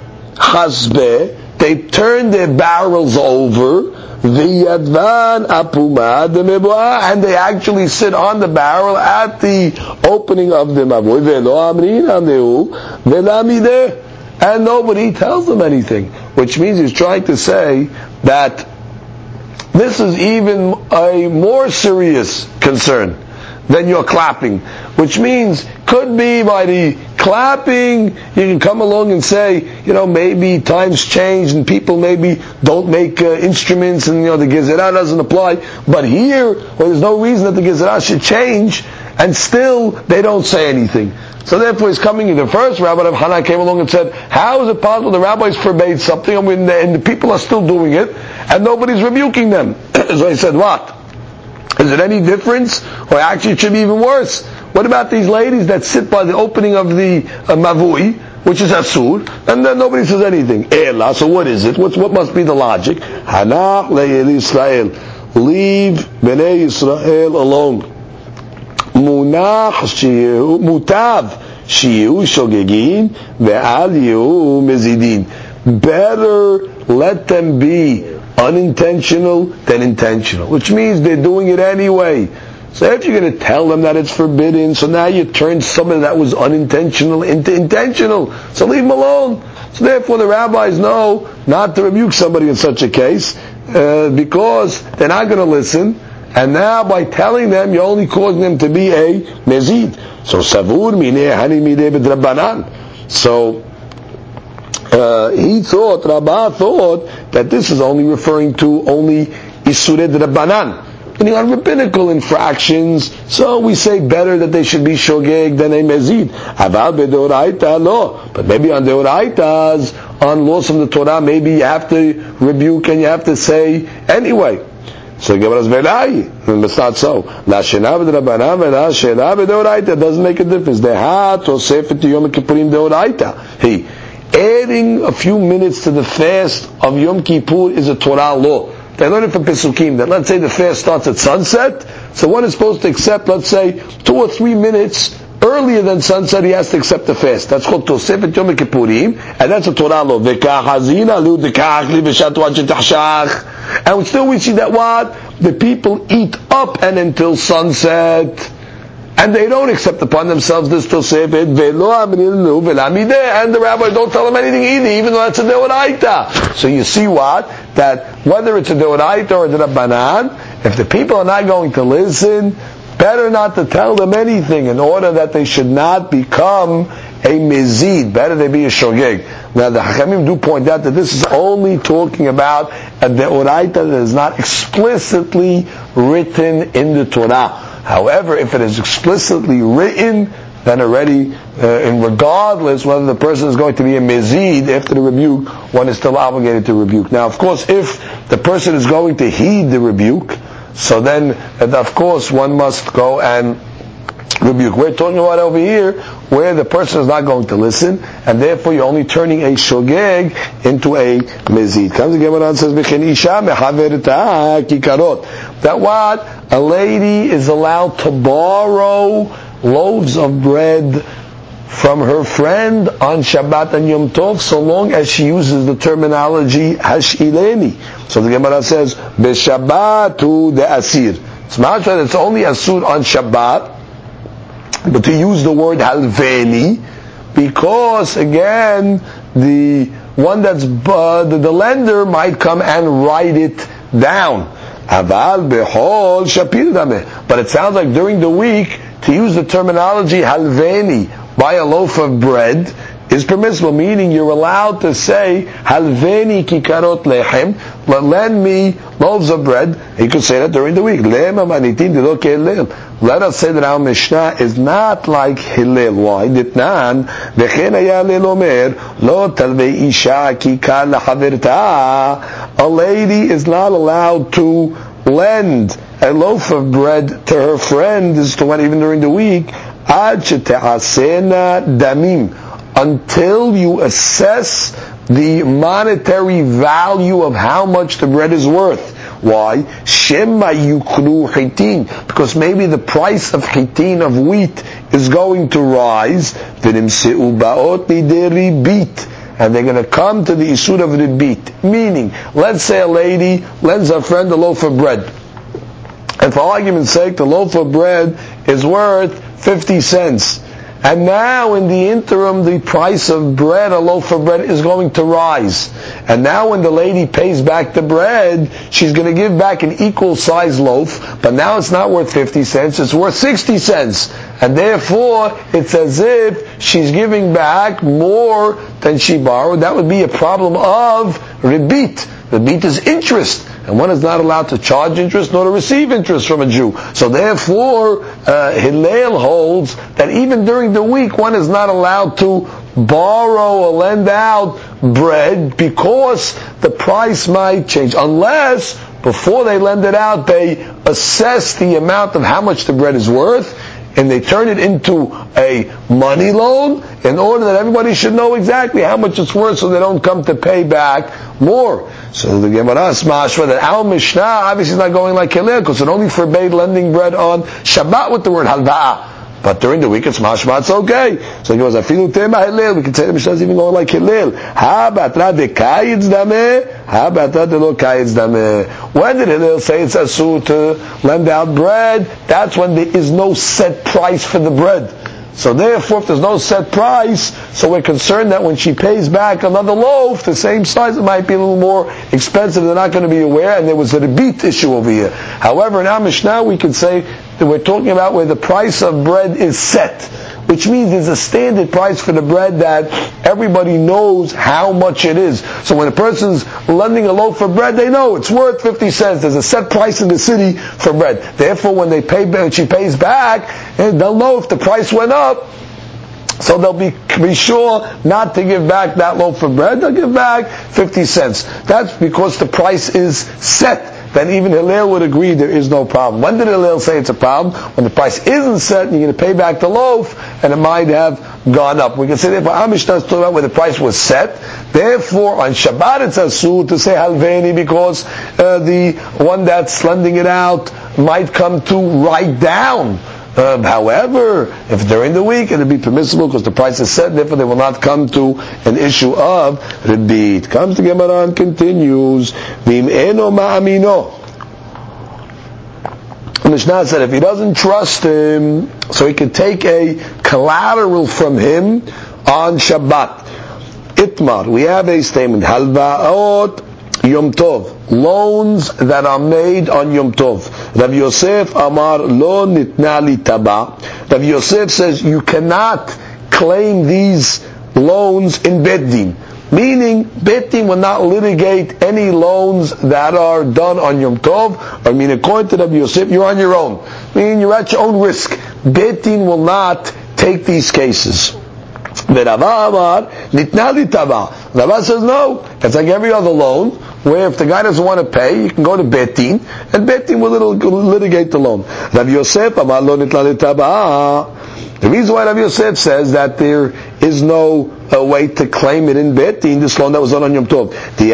hasbe. They turn their barrels over, v'yadvan apuma demeboah, and they actually sit on the barrel at the opening of the mavui. Ve'lo amrin amneu ve'lamideh, and nobody tells them anything. Which means he's trying to say that this is even a more serious concern than your clapping. Which means, could be by the clapping, you can come along and say, you know, maybe times change and people maybe don't make uh, instruments, and you know the gezerah doesn't apply. But here, well, there's no reason that the gezerah should change, and still they don't say anything. So therefore, he's coming in. The first Rabbi of Hana came along and said, "How is it possible the rabbis forbade something, and, when the, and the people are still doing it, and nobody's rebuking them?" So he said, "What? Is it any difference? Or actually, it should be even worse. What about these ladies that sit by the opening of the uh, mavui, which is asur, and then nobody says anything? Ela, so what is it? What's, what must be the logic? Hanach le'el Israel. Leave Bnei Yisrael alone. Munach shiyu, mutav shiyu shogegin, ve'al yu mezidin. Better let them be unintentional than intentional, which means they're doing it anyway. So if you're going to tell them that it's forbidden, so now you turn something that was unintentional into intentional. So leave them alone. So therefore the rabbis know not to rebuke somebody in such a case, uh, because they're not going to listen. And now by telling them, you're only causing them to be a mezid. So savur mineh hani mideh b'drabanan. So uh, he thought, Rabbah thought, that this is only referring to only Isurei D'Rabbanan, meaning on rabbinical infractions. So we say better that they should be shogeg than a mezid. Aval be'deoraita lo, but maybe on deoraitas, on laws from the Torah, maybe you have to rebuke and you have to say anyway. So Gemara's velai, it's not so. La shena b'Rabbanan v'la shena b'deoraita, doesn't make a difference. Deha tosefet Yom Kippurim deoraita. He adding a few minutes to the fast of Yom Kippur is a Torah law. They learn it from Pesukim, that let's say the fast starts at sunset, so one is supposed to accept, let's say, two or three minutes earlier than sunset, he has to accept the fast. That's called Tosefet Yom Kippurim, and that's a Torah law. And still we see that what? The people eat up and until sunset. and they don't accept upon themselves this Tosefet, and the rabbi don't tell them anything either, even though that's a Deoraita. So you see what? That whether it's a Deoraita or a Rabbanan, if the people are not going to listen, better not to tell them anything in order that they should not become a mezid. Better they be a shogeg. Now the Hachamim do point out that this is only talking about a deoraita that is not explicitly written in the Torah. However, if it is explicitly written, then already, uh, and regardless whether the person is going to be a mezid after the rebuke, one is still obligated to rebuke. Now, of course, if the person is going to heed the rebuke, so then, of course, one must go and rebuke. We're talking about over here where the person is not going to listen, and therefore you're only turning a shogeg into a mezid. Comes the Gemara and says, that what? A lady is allowed to borrow loaves of bread from her friend on Shabbat and Yom Tov, so long as she uses the terminology hashileni. So the Gemara says, B'Shabbatu de asir. It's not that it's only asur on Shabbat, but to use the word halveni, because again, the one that's uh, the, the lender might come and write it down. Aval behol shapir dameh. But it sounds like during the week to use the terminology halveni, buy a loaf of bread, is permissible, meaning you're allowed to say halveni kikarot lechem, lend me loaves of bread. You could say that during the week. Let us say that our Mishnah is not like Hillel. Why? Ditnan v'chen haya Hillel omer lo talvei isha kikar lachaverta. A lady is not allowed to lend a loaf of bread to her friend. This is the one even during the week. Ad shete'asena damim, until you assess the monetary value of how much the bread is worth. Why? Shema yukru chitin, because maybe the price of chitin, of wheat, is going to rise. V'nimseu ba'ot midei ribit, and they're going to come to the isur of ribit. Meaning, let's say a lady lends her friend a loaf of bread, and for argument's sake, the loaf of bread is worth fifty cents. And now in the interim, the price of bread, a loaf of bread, is going to rise. And now when the lady pays back the bread, she's going to give back an equal size loaf, but now it's not worth fifty cents, it's worth sixty cents. And therefore, it's as if she's giving back more than she borrowed. That would be a problem of ribit. Ribit is interest. And one is not allowed to charge interest nor to receive interest from a Jew. So therefore, uh, Hillel holds that even during the week, one is not allowed to borrow or lend out bread because the price might change. Unless, before they lend it out, they assess the amount of how much the bread is worth, and they turn it into a money loan in order that everybody should know exactly how much it's worth, so they don't come to pay back more. So the Gemara smashma that our Mishnah obviously is not going like Hillel, because it only forbade lending bread on Shabbat with the word halva'ah. But during the week it's mashma, it's okay. So he goes, afilu tema Hillel, we can say the Mishnah is even going like Hillel. Ha batra de kayitz dameh, ha batra de lo kayitz dameh. When did Hillel say it's asur to lend out bread? That's when there is no set price for the bread. So therefore, if there's no set price, so we're concerned that when she pays back another loaf, the same size, it might be a little more expensive. They're not going to be aware, and there was a rebit issue over here. However, in our Mishnah, we can say that we're talking about where the price of bread is set, which means there's a standard price for the bread that everybody knows how much it is. So when a person's lending a loaf of bread, they know it's worth fifty cents. There's a set price in the city for bread. Therefore, when they pay, when she pays back, they'll know if the price went up. So they'll be, be sure not to give back that loaf of bread. They'll give back fifty cents. That's because the price is set. Then even Hillel would agree there is no problem. When did Hillel say it's a problem? When the price isn't set and you're going to pay back the loaf, and it might have gone up. We can say therefore our Mishnah is talking about where the price was set. Therefore on Shabbat it's asur to say halveni, because uh, the one that's lending it out might come to write down. Uh, however, if during the week it would be permissible because the price is set, therefore they will not come to an issue of ribit. Comes the Gemara and continues, Vim eno ma'amino. The Mishnah said if he doesn't trust him, so he could take a collateral from him on Shabbat. Itmar, we have a statement, Halva'ot Yom Tov, loans that are made on Yom Tov. Rav Yosef Amar Lo Nitna Li Taba. Rav Yosef says you cannot claim these loans in Bet Din. Meaning, Bet Din will not litigate any loans that are done on Yom Tov. I mean, according to Rav Yosef, you're on your own. Meaning, you're at your own risk. Bet Din will not take these cases. Rava Amar Nitna Li Taba. Rava says no. It's like every other loan, where if the guy doesn't want to pay, you can go to Bet Din, and Bet Din will litigate the loan. Rav Yosef Amar Lo Nitna Li Taba. The reason why Rav Yosef says that there is no uh, way to claim it in Bet Din, this loan that was done on Yom Tov,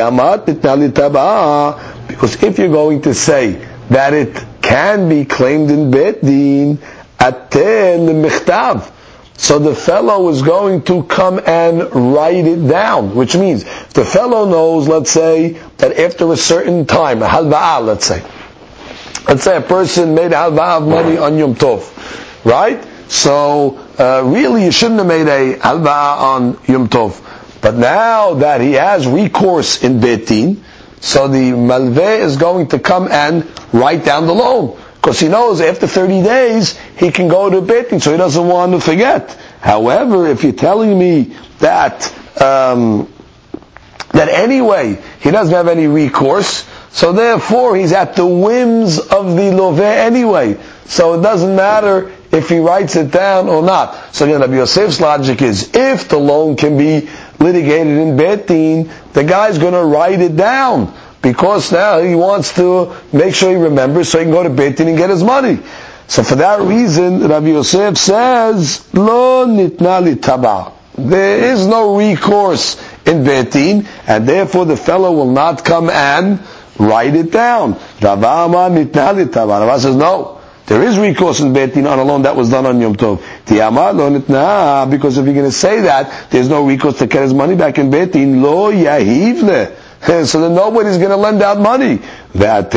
because if you're going to say that it can be claimed in Bet Din, aten l'michtav, so the fellow is going to come and write it down, which means the fellow knows, let's say, that after a certain time, a halva'ah, let's say, let's say a person made a halva'ah of money on Yom Tov, right? So, uh, really you shouldn't have made a halva'ah on Yom Tov. But now that he has recourse in Bet Din, so the malveh is going to come and write down the loan. Because he knows after thirty days, he can go to Bet Din, so he doesn't want to forget. However, if you're telling me that, um, that anyway, he doesn't have any recourse, so therefore he's at the whims of the loveh anyway. So it doesn't matter if he writes it down or not. So again, Rabbi Yosef's logic is, if the loan can be litigated in Bet Din, the guy's going to write it down, because now he wants to make sure he remembers so he can go to Bet Din and get his money. So for that reason, Rabbi Yosef says, Lo nitna li taba. There is no recourse in Bet Din, and therefore the fellow will not come and write it down. Rava Amar nitna li taba. Rava says, no. There is recourse in Bet Din on a loan that was done on Yom Tov. Tiyamar lo nitna, because if you're going to say that, there's no recourse to get his money back in Bet Din. Lo yahivle. So then nobody's going to lend out money. And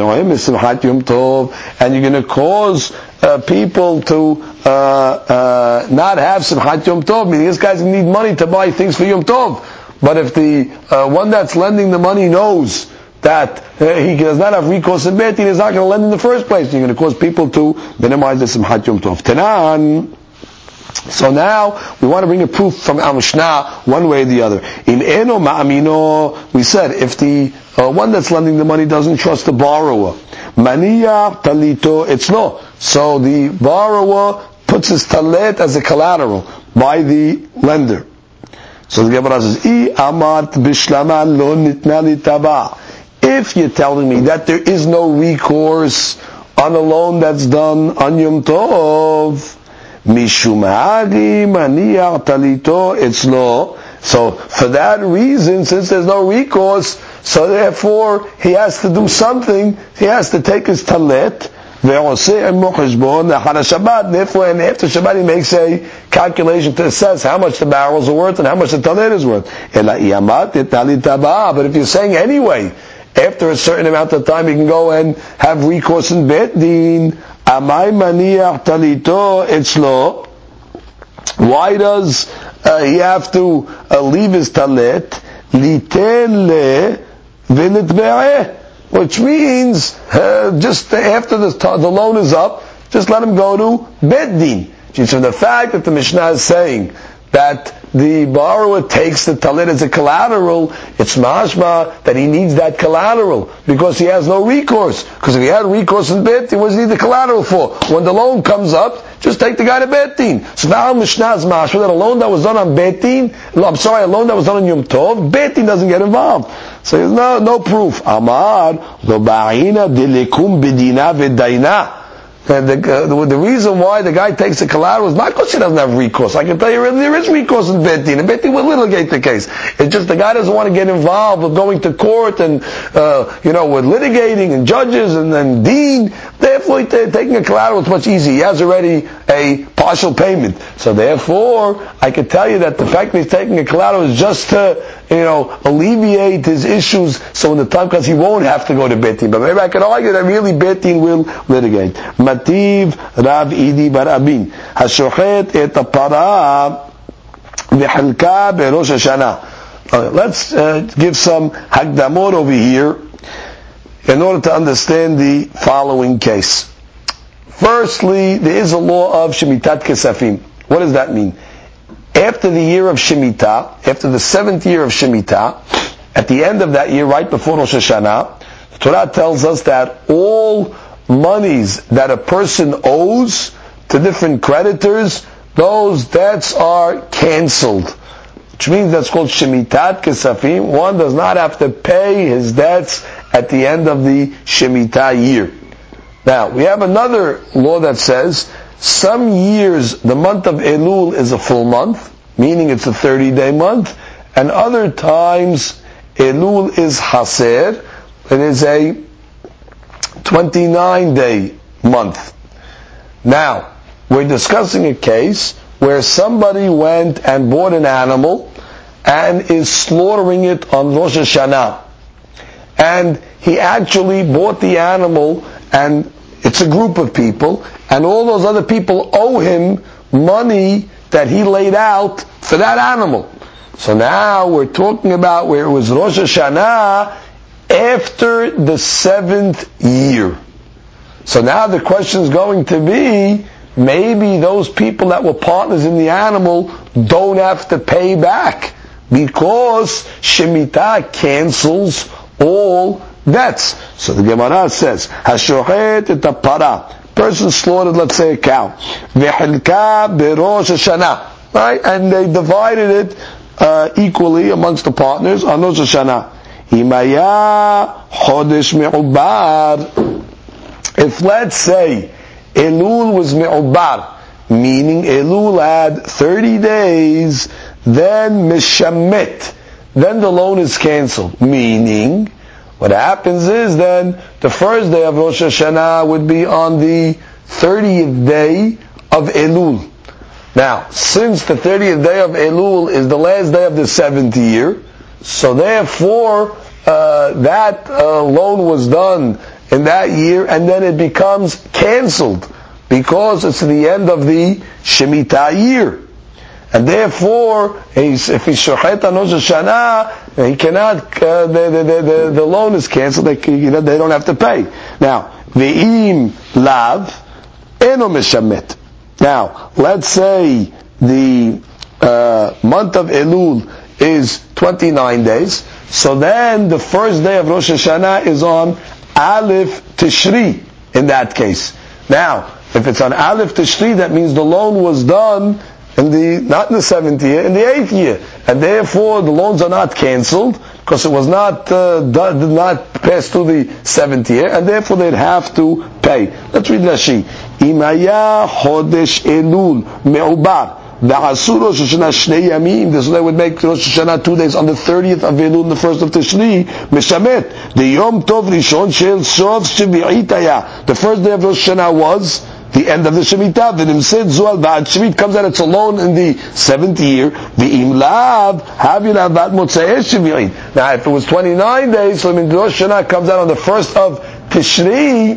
you're going to cause uh, people to uh, uh, not have Simchat Yom Tov. Meaning this guy's going to need money to buy things for Yom Tov. But if the uh, one that's lending the money knows that uh, he does not have recourse in Bet Din, he's not going to lend in the first place. You're going to cause people to minimize the Simchat Yom Tov. Tanan. So now we want to bring a proof from Al Mishnah one way or the other. In eno ma'amino, we said if the uh, one that's lending the money doesn't trust the borrower, maniya talito, it's no. So the borrower puts his talet as a collateral by the lender. So the Gemara says, I amat bishlama lo nitna li taba. If you're telling me that there is no recourse on a loan that's done on Yom Tov, Mishum hagi maniach talito etzlo. So for that reason, since there's no recourse, so therefore he has to do something. He has to take his talet, ve'oseh emo cheshbon achar Shabbat. Therefore, and after Shabbat, he makes a calculation to assess how much the barrels are worth and how much the talet is worth. Ela iamat etali taba. But if you're saying anyway, after a certain amount of time, you can go and have recourse in Bet Din. Amai maniach talito etzlo. Why does uh, he have to uh, leave his talet? Liten le v'nitbe'eh. Which means, uh, just after the, the loan is up, just let him go to Bet Din. So the fact that the Mishnah is saying that the borrower takes the talit as a collateral, it's mashma that he needs that collateral because he has no recourse. Because if he had recourse in Bet Din, what does he need the collateral for? When the loan comes up, just take the guy to Bet Din. So now Mishnah is mashma that a loan that was done on Bet Din, I'm sorry, a loan that was done on Yom Tov, Bet Din doesn't get involved. So there's no, no proof. Amar, lo ba'ina dilikum bidina v'daina. And the, uh, the, the reason why the guy takes the collateral is not because he doesn't have recourse. I can tell you there is recourse in Bet Din, and Bet Din will litigate the case. It's just the guy doesn't want to get involved with going to court and, uh, you know, with litigating and judges and then dean. Therefore, he t- taking a collateral is much easier. He has already a partial payment. So therefore, I can tell you that the fact that he's taking a collateral is just to you know, alleviate his issues so when the time comes he won't have to go to Beit Din. But maybe I can argue that really Beit Din will litigate. Mativ Rav Idi bar Abin. Hashochet et hapara v'chelka berosh Hashanah. Let's uh, give some hagdamot over here in order to understand the following case. Firstly, there is a law of Shemitat Kesafim. What does that mean? After the year of Shemitah, after the seventh year of Shemitah, at the end of that year, right before Rosh Hashanah, the Torah tells us that all monies that a person owes to different creditors, those debts are cancelled. Which means that's called Shemitat Kesafim. One does not have to pay his debts at the end of the Shemitah year. Now, we have another law that says, some years the month of Elul is a full month, meaning it's a thirty-day month, and other times Elul is Haser, it is a twenty-nine day month. Now, we're discussing a case where somebody went and bought an animal and is slaughtering it on Rosh Hashanah. And he actually bought the animal, and it's a group of people, and all those other people owe him money that he laid out for that animal. So now we're talking about where it was Rosh Hashanah after the seventh year. So now the question is going to be, maybe those people that were partners in the animal don't have to pay back because Shemitah cancels all debts. So the Gemara says, Hashochet et hapara. Person slaughtered, let's say, a cow. V'chelka berosh Hashanah. Right? And they divided it uh, equally amongst the partners on Rosh Hashanah. Himaya chodesh me'ubar. If, let's say, Elul was me'ubar, meaning Elul had thirty days, then mishamit, then the loan is cancelled. Meaning, what happens is then, the first day of Rosh Hashanah would be on the thirtieth day of Elul. Now, since the thirtieth day of Elul is the last day of the seventh year, so therefore, uh, that uh, loan was done in that year, and then it becomes cancelled because it's the end of the Shemitah year. And therefore, if he's shochet on Rosh Hashanah, he cannot, uh, the, the, the, the loan is cancelled, they, you know, they don't have to pay. Now, ve'im lav, eno mishamet. Now, let's say the uh, month of Elul is twenty-nine days, so then the first day of Rosh Hashanah is on Aleph Tishri in that case. Now, if it's on Aleph Tishri, that means the loan was done in the, not in the seventh year, in the eighth year. And therefore, the loans are not cancelled, because it was not, uh, done, did not pass through the seventh year, and therefore they'd have to pay. Let's read Rashi. Imaya Chodesh Elul Me'ubar. V'asur Rosh Hashanah Shnei Yamim. So they would make Rosh Hashanah two days on the thirtieth of Elul and the first of Tishri. Meshamet. The Yom Tov Rishon Shel Sof Shvi'it Haya. The first day of Rosh Hashanah was the end of the Shemitah. The Nimsid Zual Ba'ad Shemit comes out, it's alone in the seventh year. The Imlav Havil Avad Motzei Shvi'it. Now, if it was twenty-nine days, so I mean, Rosh Hashanah comes out on the first of Tishri,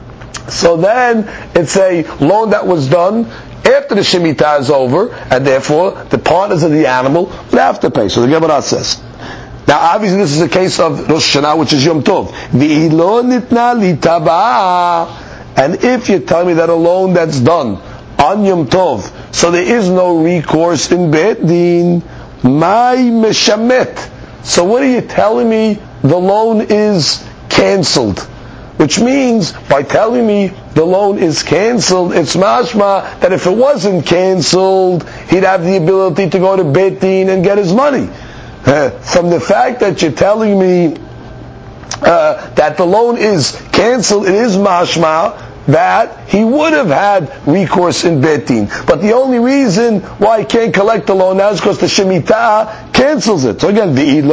so then it's a loan that was done after the Shemitah is over, and therefore the partners of the animal would have to pay. So the Gemara says. Now obviously this is a case of Rosh Hashanah, which is Yom Tov. V'ilo nitna litaba. And if you tell me that a loan that's done on Yom Tov, so there is no recourse in Beit Din, my meshamet. So what are you telling me? The loan is cancelled. Which means, by telling me the loan is cancelled, it's mashma that if it wasn't cancelled, he'd have the ability to go to Beit Din and get his money. Uh, from the fact that you're telling me uh, that the loan is cancelled, it is mashma that he would have had recourse in Beit Din. But the only reason why he can't collect the loan now is because the Shemitah cancels it. So again, if he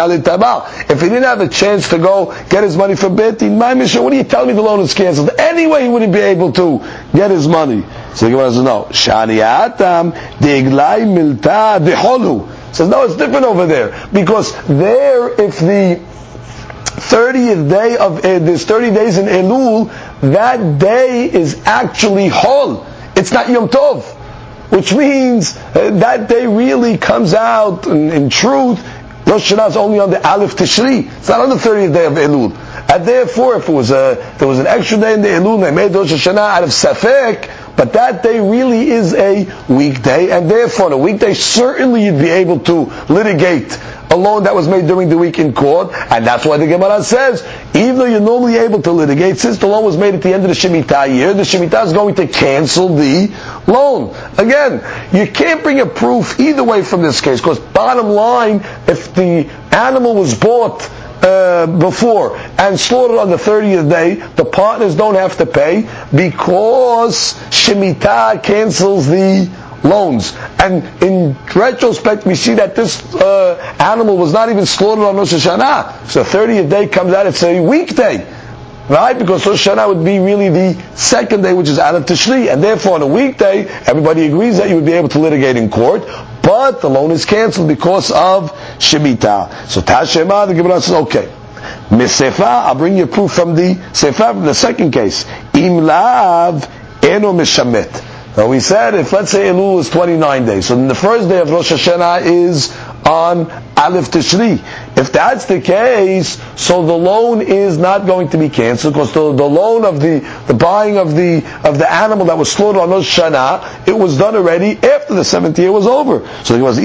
didn't have a chance to go get his money from Beit Din, my mission, what are you telling me the loan is cancelled? Anyway, he wouldn't be able to get his money. So the Gemara says, no. Shaniatam deglai milta deholu. Says, no, it's different over there. Because there, if the thirtieth day of, uh, there's thirty days in Elul, that day is actually Hol. It's not Yom Tov. Which means uh, that day really comes out, in, in truth, Rosh Hashanah is only on the Aleph Tishri. It's not on the thirtieth day of Elul. And therefore, if it was a, there was an extra day in the Elul, they made Rosh Hashanah out of Safek, but that day really is a weekday, and therefore on a weekday certainly you'd be able to litigate a loan that was made during the week in court, and that's why the Gemara says, even though you're normally able to litigate, since the loan was made at the end of the Shemitah year, the Shemitah is going to cancel the loan. Again, you can't bring a proof either way from this case, because bottom line, if the animal was bought Uh, before and slaughtered on the thirtieth day, the partners don't have to pay because Shemitah cancels the loans. And in retrospect, we see that this uh, animal was not even slaughtered on Rosh Hashanah. So the thirtieth day comes out, it's a weekday. Right? Because Rosh Hashanah would be really the second day, which is Aleph Tishri. And therefore on a weekday, everybody agrees that you would be able to litigate in court. But the loan is cancelled because of Shemitah. So Tashema, the Gemara says, okay. Misefa, I'll bring you proof from the Sefa, from the second case. Im lav eno mishamet. Now we said, if let's say Elul is twenty-nine days, so then the first day of Rosh Hashanah is on Aleph Tishri. If that's the case, so the loan is not going to be cancelled, because the, the loan of the, the buying of the, of the animal that was slaughtered on Rosh Hashanah, it was done already after the seventh year was over. So he was,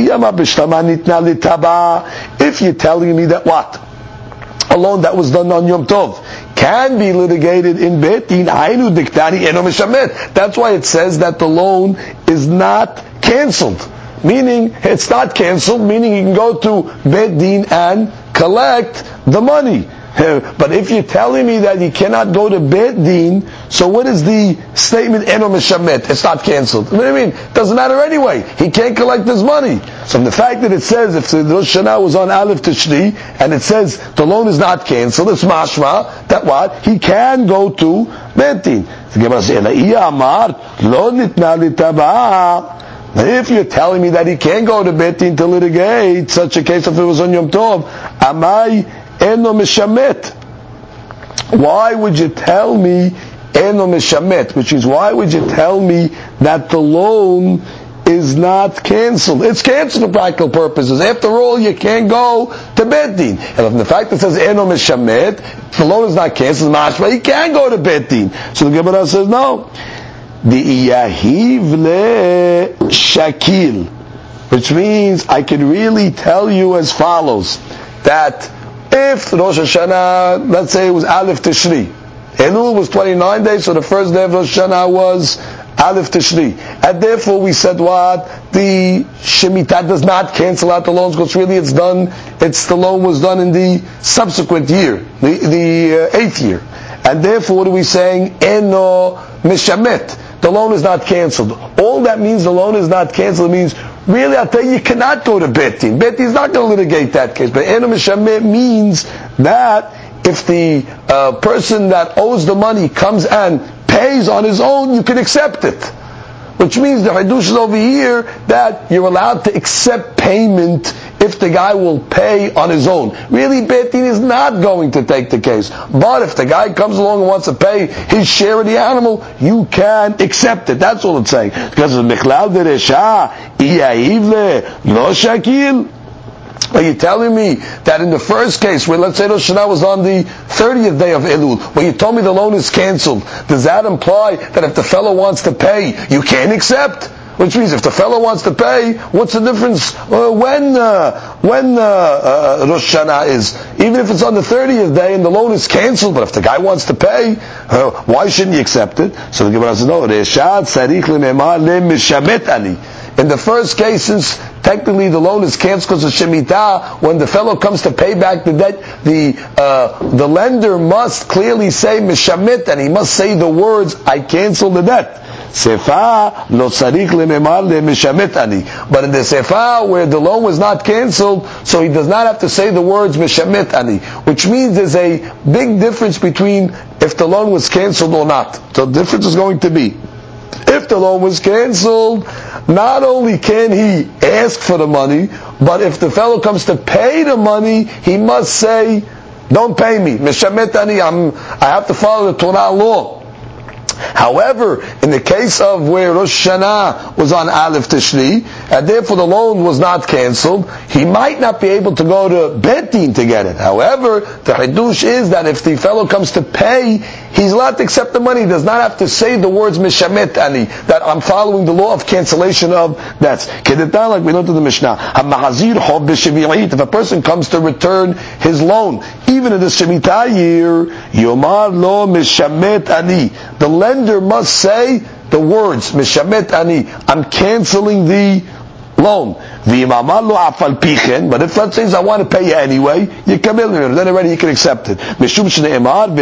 if you're telling me that what? A loan that was done on Yom Tov can be litigated in Beit Din, Ainu Diktani Eno Mishamet. That's why it says that the loan is not cancelled. Meaning, it's not cancelled, meaning you can go to Beit Din and collect the money. But if you're telling me that you cannot go to Beit Din, so what is the statement, Eno Mishamet? It's not cancelled. What do you mean? It doesn't matter anyway. He can't collect his money. So from the fact that it says, if the Rosh Hashanah was on Aleph Tishri, and it says the loan is not cancelled, it's mashma, that what? He can go to Beit Din. The Gemara says, Lo nitna litaba. Now, if you're telling me that he can't go to Beit Din to litigate such a case if it was on Yom Tov, amai eno mishamet. Why would you tell me eno mishamet? Which is, why would you tell me that the loan is not cancelled? It's cancelled for practical purposes. After all, you can't go to Beit Din. And from the fact that it says eno mishamet, the loan is not cancelled, mashma, he can go to Beit Din. So the Gemara says no. The Yahiv le Shakil, which means I can really tell you as follows, that if Rosh Hashanah, let's say it was Aleph Tishri, Elul was twenty-nine days, so the first day of Rosh Hashanah was Aleph Tishri, and therefore we said what? The Shemitah does not cancel out the loans, because really it's done, it's the loan was done in the subsequent year, the, the uh, eighth year, and therefore what are we saying? Eno Mishamet. The loan is not cancelled. All that means the loan is not cancelled means, really, I'll tell you, you cannot go to Beit Din. Beit Din is not going to litigate that case. But Eno Mishamet means that if the uh, person that owes the money comes and pays on his own, you can accept it. Which means the Hadush is over here that you're allowed to accept payment if the guy will pay on his own. Really, Beit Din is not going to take the case. But if the guy comes along and wants to pay his share of the animal, you can accept it. That's all it's saying. Because of Mechlal de Resha, Iyahivle, Lo Shakil. Are you telling me that in the first case, where let's say Rosh Hashanah was on the thirtieth day of Elul, where you told me the loan is cancelled, does that imply that if the fellow wants to pay, you can't accept? Which means if the fellow wants to pay, what's the difference uh, when uh, when uh, uh, Rosh Hashanah is? Even if it's on the thirtieth day and the loan is cancelled, but if the guy wants to pay, uh, why shouldn't you accept it? So the Gemara says, no, Reshat Sarich Lememar Lemishamet Ali. In the first case, since technically the loan is canceled because of Shemitah, when the fellow comes to pay back the debt, the uh, the lender must clearly say Mishamit, and he must say the words, I cancel the debt. Sefa lo tzarich lememar le mishamet ani. But in the Sefa where the loan was not cancelled, so he does not have to say the words mishamet ani, which means there's a big difference between if the loan was cancelled or not. So the difference is going to be, if the loan was cancelled, not only can he ask for the money, But if the fellow comes to pay the money, he must say, don't pay me. Mishamet ani, I'm, I have to follow the Torah law. However, in the case of where Rosh Hashanah was on Aleph Tishri, and therefore the loan was not cancelled, he might not be able to go to Bet Din to get it. However, the Hidush is that if the fellow comes to pay, he's allowed to accept the money. He does not have to say the words Mishamet ani, that I'm following the law of cancellation of debts. Kedetan, like we learned in the Mishnah, if a person comes to return his loan, even in the Shemitah year, Yomar lo Mishamet ani, the lender must say the words Mishamet ani, I'm canceling the loan. But if let's say I want to pay you anyway, you come in, then already you can accept it. This is the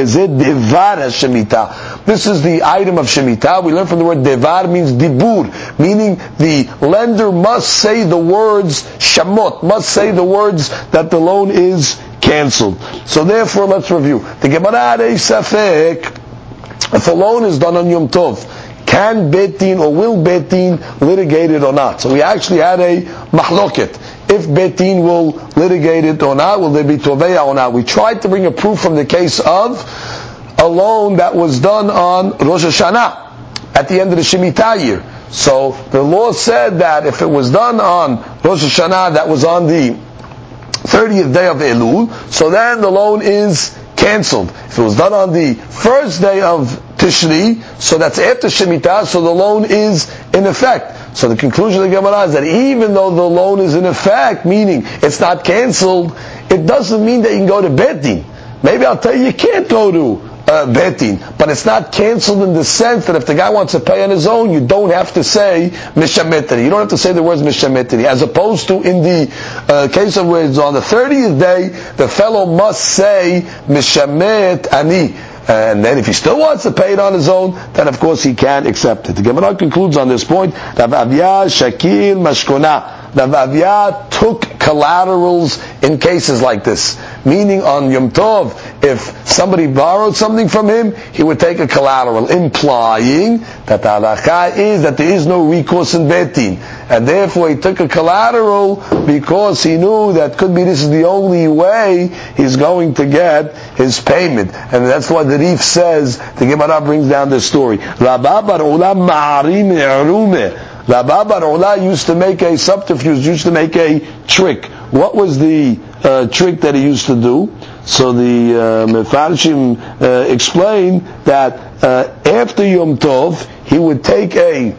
item of Shemitah. We learn from the word devar means dibur, meaning the lender must say the words shamot, must say the words that the loan is cancelled. So therefore, let's review. The Gemara had a safek. If a loan is done on Yom Tov, can Bet Din or will Bet Din litigate it or not? So we actually had a mahloket. If Bet Din will litigate it or not, will there be toveya or not? We tried to bring a proof from the case of a loan that was done on Rosh Hashanah at the end of the Shemitah year. So the law said that if it was done on Rosh Hashanah, that was on the thirtieth day of Elul, so then the loan is cancelled. If it was done on the first day of Tishri, so that's after Shemitah, so the loan is in effect. So the conclusion of the Gemara is that even though the loan is in effect, meaning it's not cancelled, it doesn't mean that you can go to Bet Din. Maybe I'll tell you you can't go to uh, Bet Din, but it's not cancelled in the sense that if the guy wants to pay on his own, you don't have to say Mishametani. You don't have to say the words Mishametani. As opposed to in the uh, case of where it's on the thirtieth day, the fellow must say Mishamet Ani. And then if he still wants to pay it on his own, then of course he can accept it. The Gemara concludes on this point, Rav Avia Shakil Mashkona. Rav Avia took collaterals in cases like this. Meaning on Yom Tov, if somebody borrowed something from him, he would take a collateral, implying that the halakha is that there is no recourse in Bet Din. And therefore he took a collateral because he knew that could be this is the only way he's going to get his payment. And that's why the Rif says, the Gemara brings down this story. Rabba bar Ula ma'arim e'rume. Rabba bar Ula used to make a subterfuge, used to make a trick. What was the uh, trick that he used to do? So the uh, Mefarshim uh, explain that uh, after Yom Tov, he would take a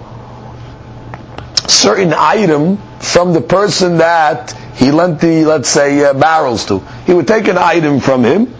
certain item from the person that he lent the, let's say, uh, barrels to. He would take an item from him,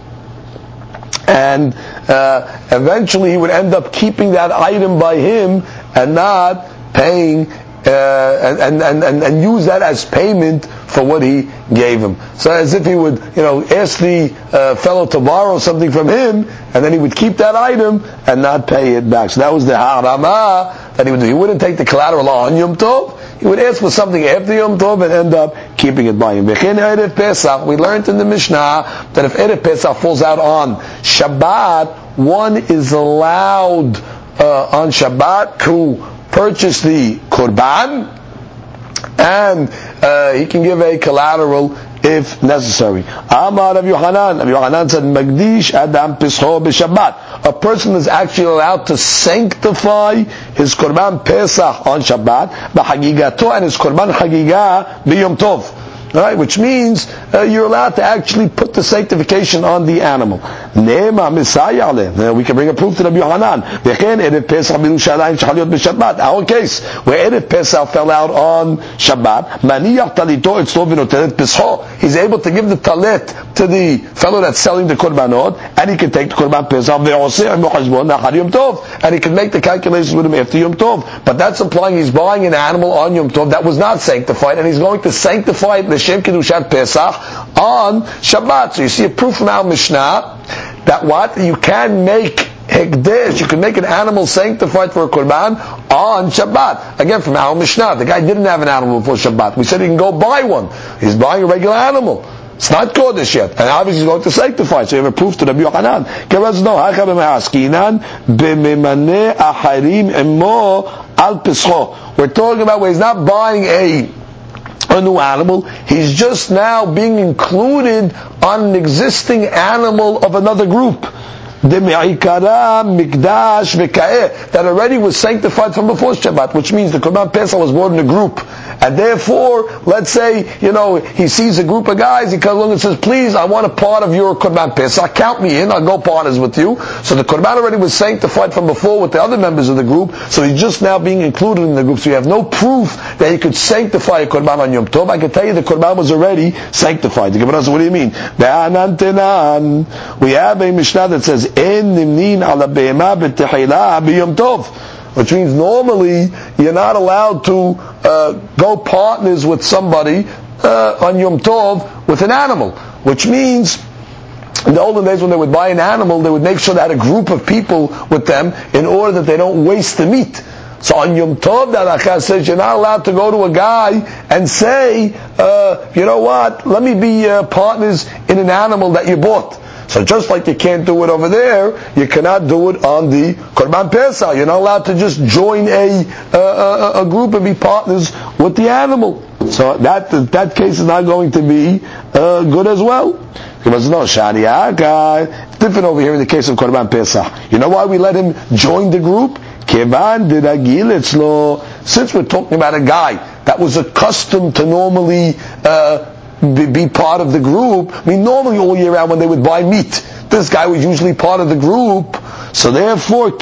and uh, eventually he would end up keeping that item by him and not paying, uh, and, and, and, and use that as payment for what he gave him. So as if he would, you know, ask the uh, fellow to borrow something from him, and then he would keep that item and not pay it back. So that was the harama that he would do. He wouldn't take the collateral on Yom Tov. He would ask for something after Yom Tov and end up keeping it by him. We learned in the Mishnah that if Erev Pesach falls out on Shabbat, one is allowed uh, on Shabbat to purchase the Korban, and uh, he can give a collateral if necessary. Amar Rav Yochanan. Rav Yochanan said, Magdish Adam Pesach b'Shabbat. A person is actually allowed to sanctify his Korban Pesach on Shabbat, b'Hagigato, and his Korban Hagigah b'Yom Tov. Right, which means uh, you're allowed to actually put the sanctification on the animal. Ne'ema misayale. We can bring a proof to Rabbi Yohanan. Our case, where Erev Pesach fell out on Shabbat, he's able to give the talet to the fellow that's selling the korbanot, and he can take the korban Pesach, and he can make the calculations with him after Yom Tov. But that's implying he's buying an animal on Yom Tov that was not sanctified, and he's going to sanctify it L'Shem Kedushat Pesach on Shabbat. So you see a proof from our Mishnah that what? You can make Hekdesh, you can make an animal sanctified for a Korban on Shabbat. Again, from our Mishnah, the guy didn't have an animal before Shabbat. We said he can go buy one. He's buying a regular animal. It's not Kodesh yet. And obviously he's going to sanctify. So you have a proof to Rabbi Yochanan. We're talking about where he's not buying a a new animal. He's just now being included on an existing animal of another group. That already was sanctified from before Shabbat, which means the Korban Pesach was brought in a group. And therefore, let's say, you know, he sees a group of guys, he comes along and says, please, I want a part of your Korban Pesach, count me in, I'll go partners with you. So the Korban already was sanctified from before with the other members of the group, so he's just now being included in the group. So you have no proof that he could sanctify a Korban on Yom Tov. I can tell you the Korban was already sanctified. The Gemara says, what do you mean? We have a Mishnah that says, En nimnin ala be'ema b'tehila b'yom tov. Which means normally you're not allowed to uh, go partners with somebody uh, on Yom Tov with an animal. Which means in the olden days when they would buy an animal, they would make sure they had a group of people with them in order that they don't waste the meat. So on Yom Tov, the halakha says you're not allowed to go to a guy and say, uh, you know what, let me be uh, partners in an animal that you bought. So just like you can't do it over there, you cannot do it on the Korban Pesach. You're not allowed to just join a uh, a, a group and be partners with the animal. So that that case is not going to be uh, good as well. Because no Sharia, different over here in the case of Korban Pesach. You know why we let him join the group? Since we're talking about a guy that was accustomed to normally uh, Be, be part of the group. I mean, normally all year round when they would buy meat, this guy was usually part of the group. So therefore,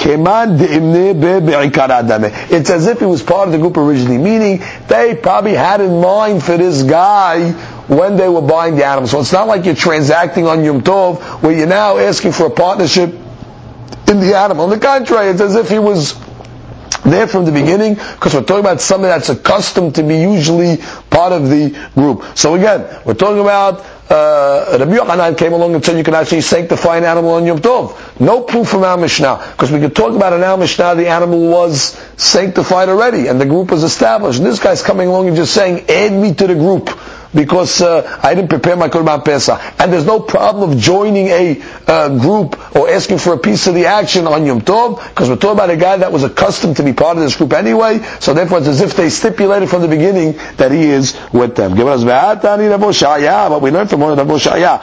it's as if he was part of the group originally, meaning they probably had in mind for this guy when they were buying the animal. So it's not like you're transacting on Yom Tov where you're now asking for a partnership in the animal. On the contrary, it's as if he was there from the beginning, because we're talking about somebody that's accustomed to be usually part of the group. So again, we're talking about uh, Rabbi Yochanan came along and said you can actually sanctify an animal on Yom Tov. No proof from our Mishnah, because we could talk about in our Mishnah the animal was sanctified already and the group was established. And this guy's coming along and just saying, add me to the group, because uh, I didn't prepare my Korban Pesach. And there's no problem of joining a uh, group or asking for a piece of the action on Yom Tov, because we're talking about a guy that was accustomed to be part of this group anyway, so therefore it's as if they stipulated from the beginning that he is with them. But we learned from one of the Shaya,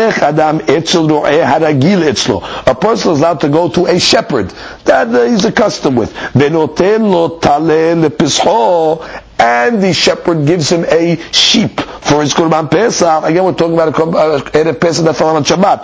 a person is allowed to go to a shepherd that uh, he's accustomed with, and the shepherd gives him a sheep for his Korban Pesach. Again, we're talking about a Erev Pesach that fell on Shabbat.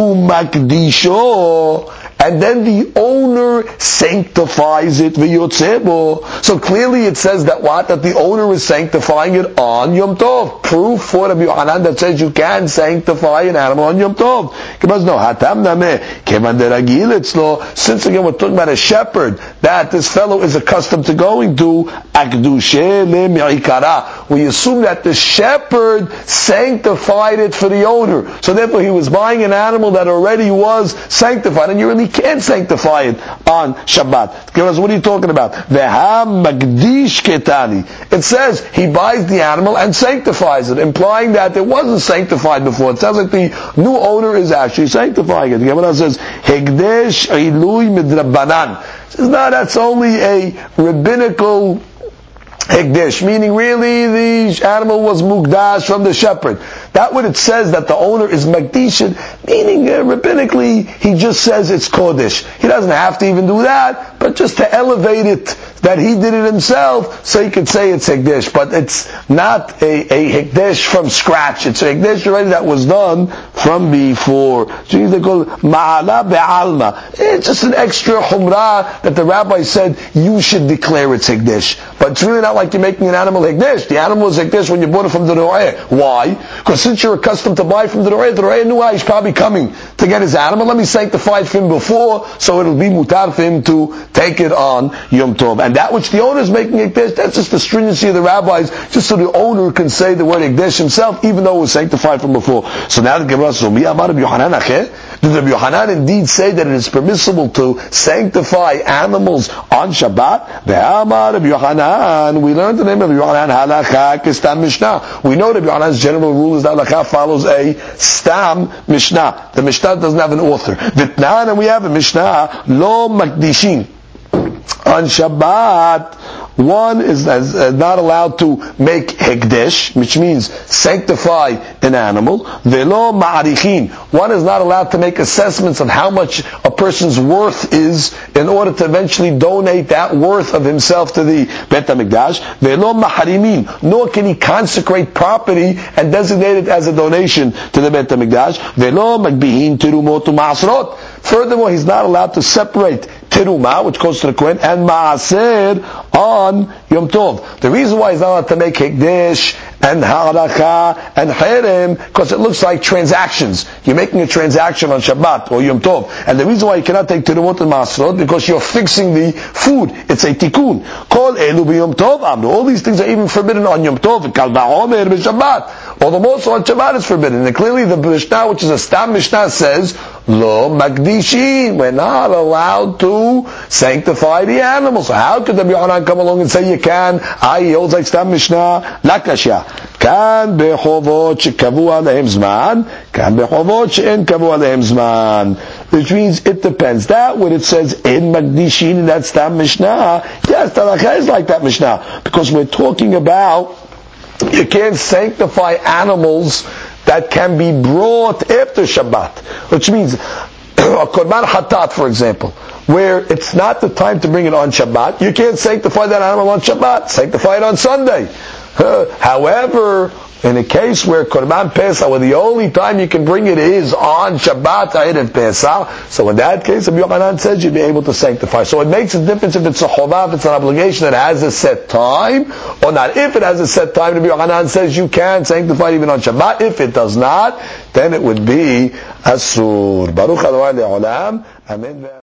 Umakdisho, and then the owner sanctifies it v'yotzebo. So clearly it says that what? That the owner is sanctifying it on Yom Tov. Proof for Rabbi Yochanan that says you can sanctify an animal on Yom Tov. No, hatam nameh kevan deragil etzlo. Since again we're talking about a shepherd that this fellow is accustomed to going to, akdushe le me'ikara. We assume that the shepherd sanctified it for the owner. So therefore he was buying an animal that already was sanctified, and you really can't sanctify it on Shabbat. Because what are you talking about? Ve'ha magdish ketani. It says he buys the animal and sanctifies it, implying that it wasn't sanctified before. It sounds like the new owner is actually sanctifying it. The Gemara says, Hegdesh ilui midrabanan. Says, no, that's only a rabbinical Hekdesh, meaning really the animal was mukdash from the shepherd. That what it says that the owner is magdished, meaning uh, rabbinically he just says it's kodesh. He doesn't have to even do that, but just to elevate it that he did it himself, so he could say it's hekdesh. But it's not a, a hekdesh from scratch. It's a hekdesh already that was done from before. So they call it ma'ala be'alma. It's just an extra humrah that the rabbi said you should declare it's hekdesh. But it's really not like you're making an animal hekdesh. The animal is hekdesh when you bought it from the ro'eh. Why? Because since you're accustomed to buy from the ro'eh, the ro'eh knew he's probably coming to get his animal. Let me sanctify it for him before, so it'll be mutar for him to take it on Yom Tov. And that which the owner is making hekdesh, that's just the stringency of the rabbis, just so the owner can say the word hekdesh himself, even though it was sanctified from before. So now the Gemara says, did Rabbi Yochanan indeed say that it is permissible to sanctify animals on Shabbat? We learned the name of Rabbi Yochanan, halakha kistam mishnah. We know Rabbi Yohanan's general rule is that halakha follows a stam mishnah. The mishnah doesn't have an author. Vitnan, and we have a mishnah, lo makdishin. On Shabbat, One is, is uh, not allowed to make hekdesh, which means sanctify an animal. Velo ma'arichin. One is not allowed to make assessments of how much a person's worth is in order to eventually donate that worth of himself to the Bet HaMikdash. Velo maharimin. Nor can he consecrate property and designate it as a donation to the Bet HaMikdash. Velo magbihin tirumot u'ma'asrot. Furthermore, he's not allowed to separate teruma, which goes to the Kohen, and ma'aser on Yom Tov. The reason why he's not allowed to make hekdesh and ha'araka and herem, because it looks like transactions. You're making a transaction on Shabbat or Yom Tov. And the reason why you cannot take terumot and ma'asrot, because you're fixing the food. It's a tikkun. Kol elu b'Yom Tov amru. All these things are even forbidden on Yom Tov. Kal ba'omer b'Shabbat. Although also on Shabbat is forbidden. And clearly the Mishnah, which is a Stam Mishnah, says, Lo magdishin. We're not allowed to sanctify the animals. So how could the Yohanan come along and say you can? Ah, he holds like Stam Mishnah. Lakashya. Kan bechovot shekavu alehem zman. Kan bechovot she'en kavu alehem zman. Which means it depends. That when it says in magdishin in that Stam Mishnah, yes, the halakha is like that Mishnah. Because we're talking about you can't sanctify animals that can be brought after Shabbat. Which means, a Korban Hatat, for example, where it's not the time to bring it on Shabbat, you can't sanctify that animal on Shabbat. Sanctify it on Sunday. However, in a case where Korban Pesach, where the only time you can bring it is on Shabbat, Erev Pesach, so in that case, Rabbi Yochanan says you'd be able to sanctify. So it makes a difference if it's a chovah, if it's an obligation that has a set time, or not. If it has a set time, Rabbi Yochanan says you can sanctify even on Shabbat. If it does not, then it would be asur. Baruch Adonai le'olam. Amen.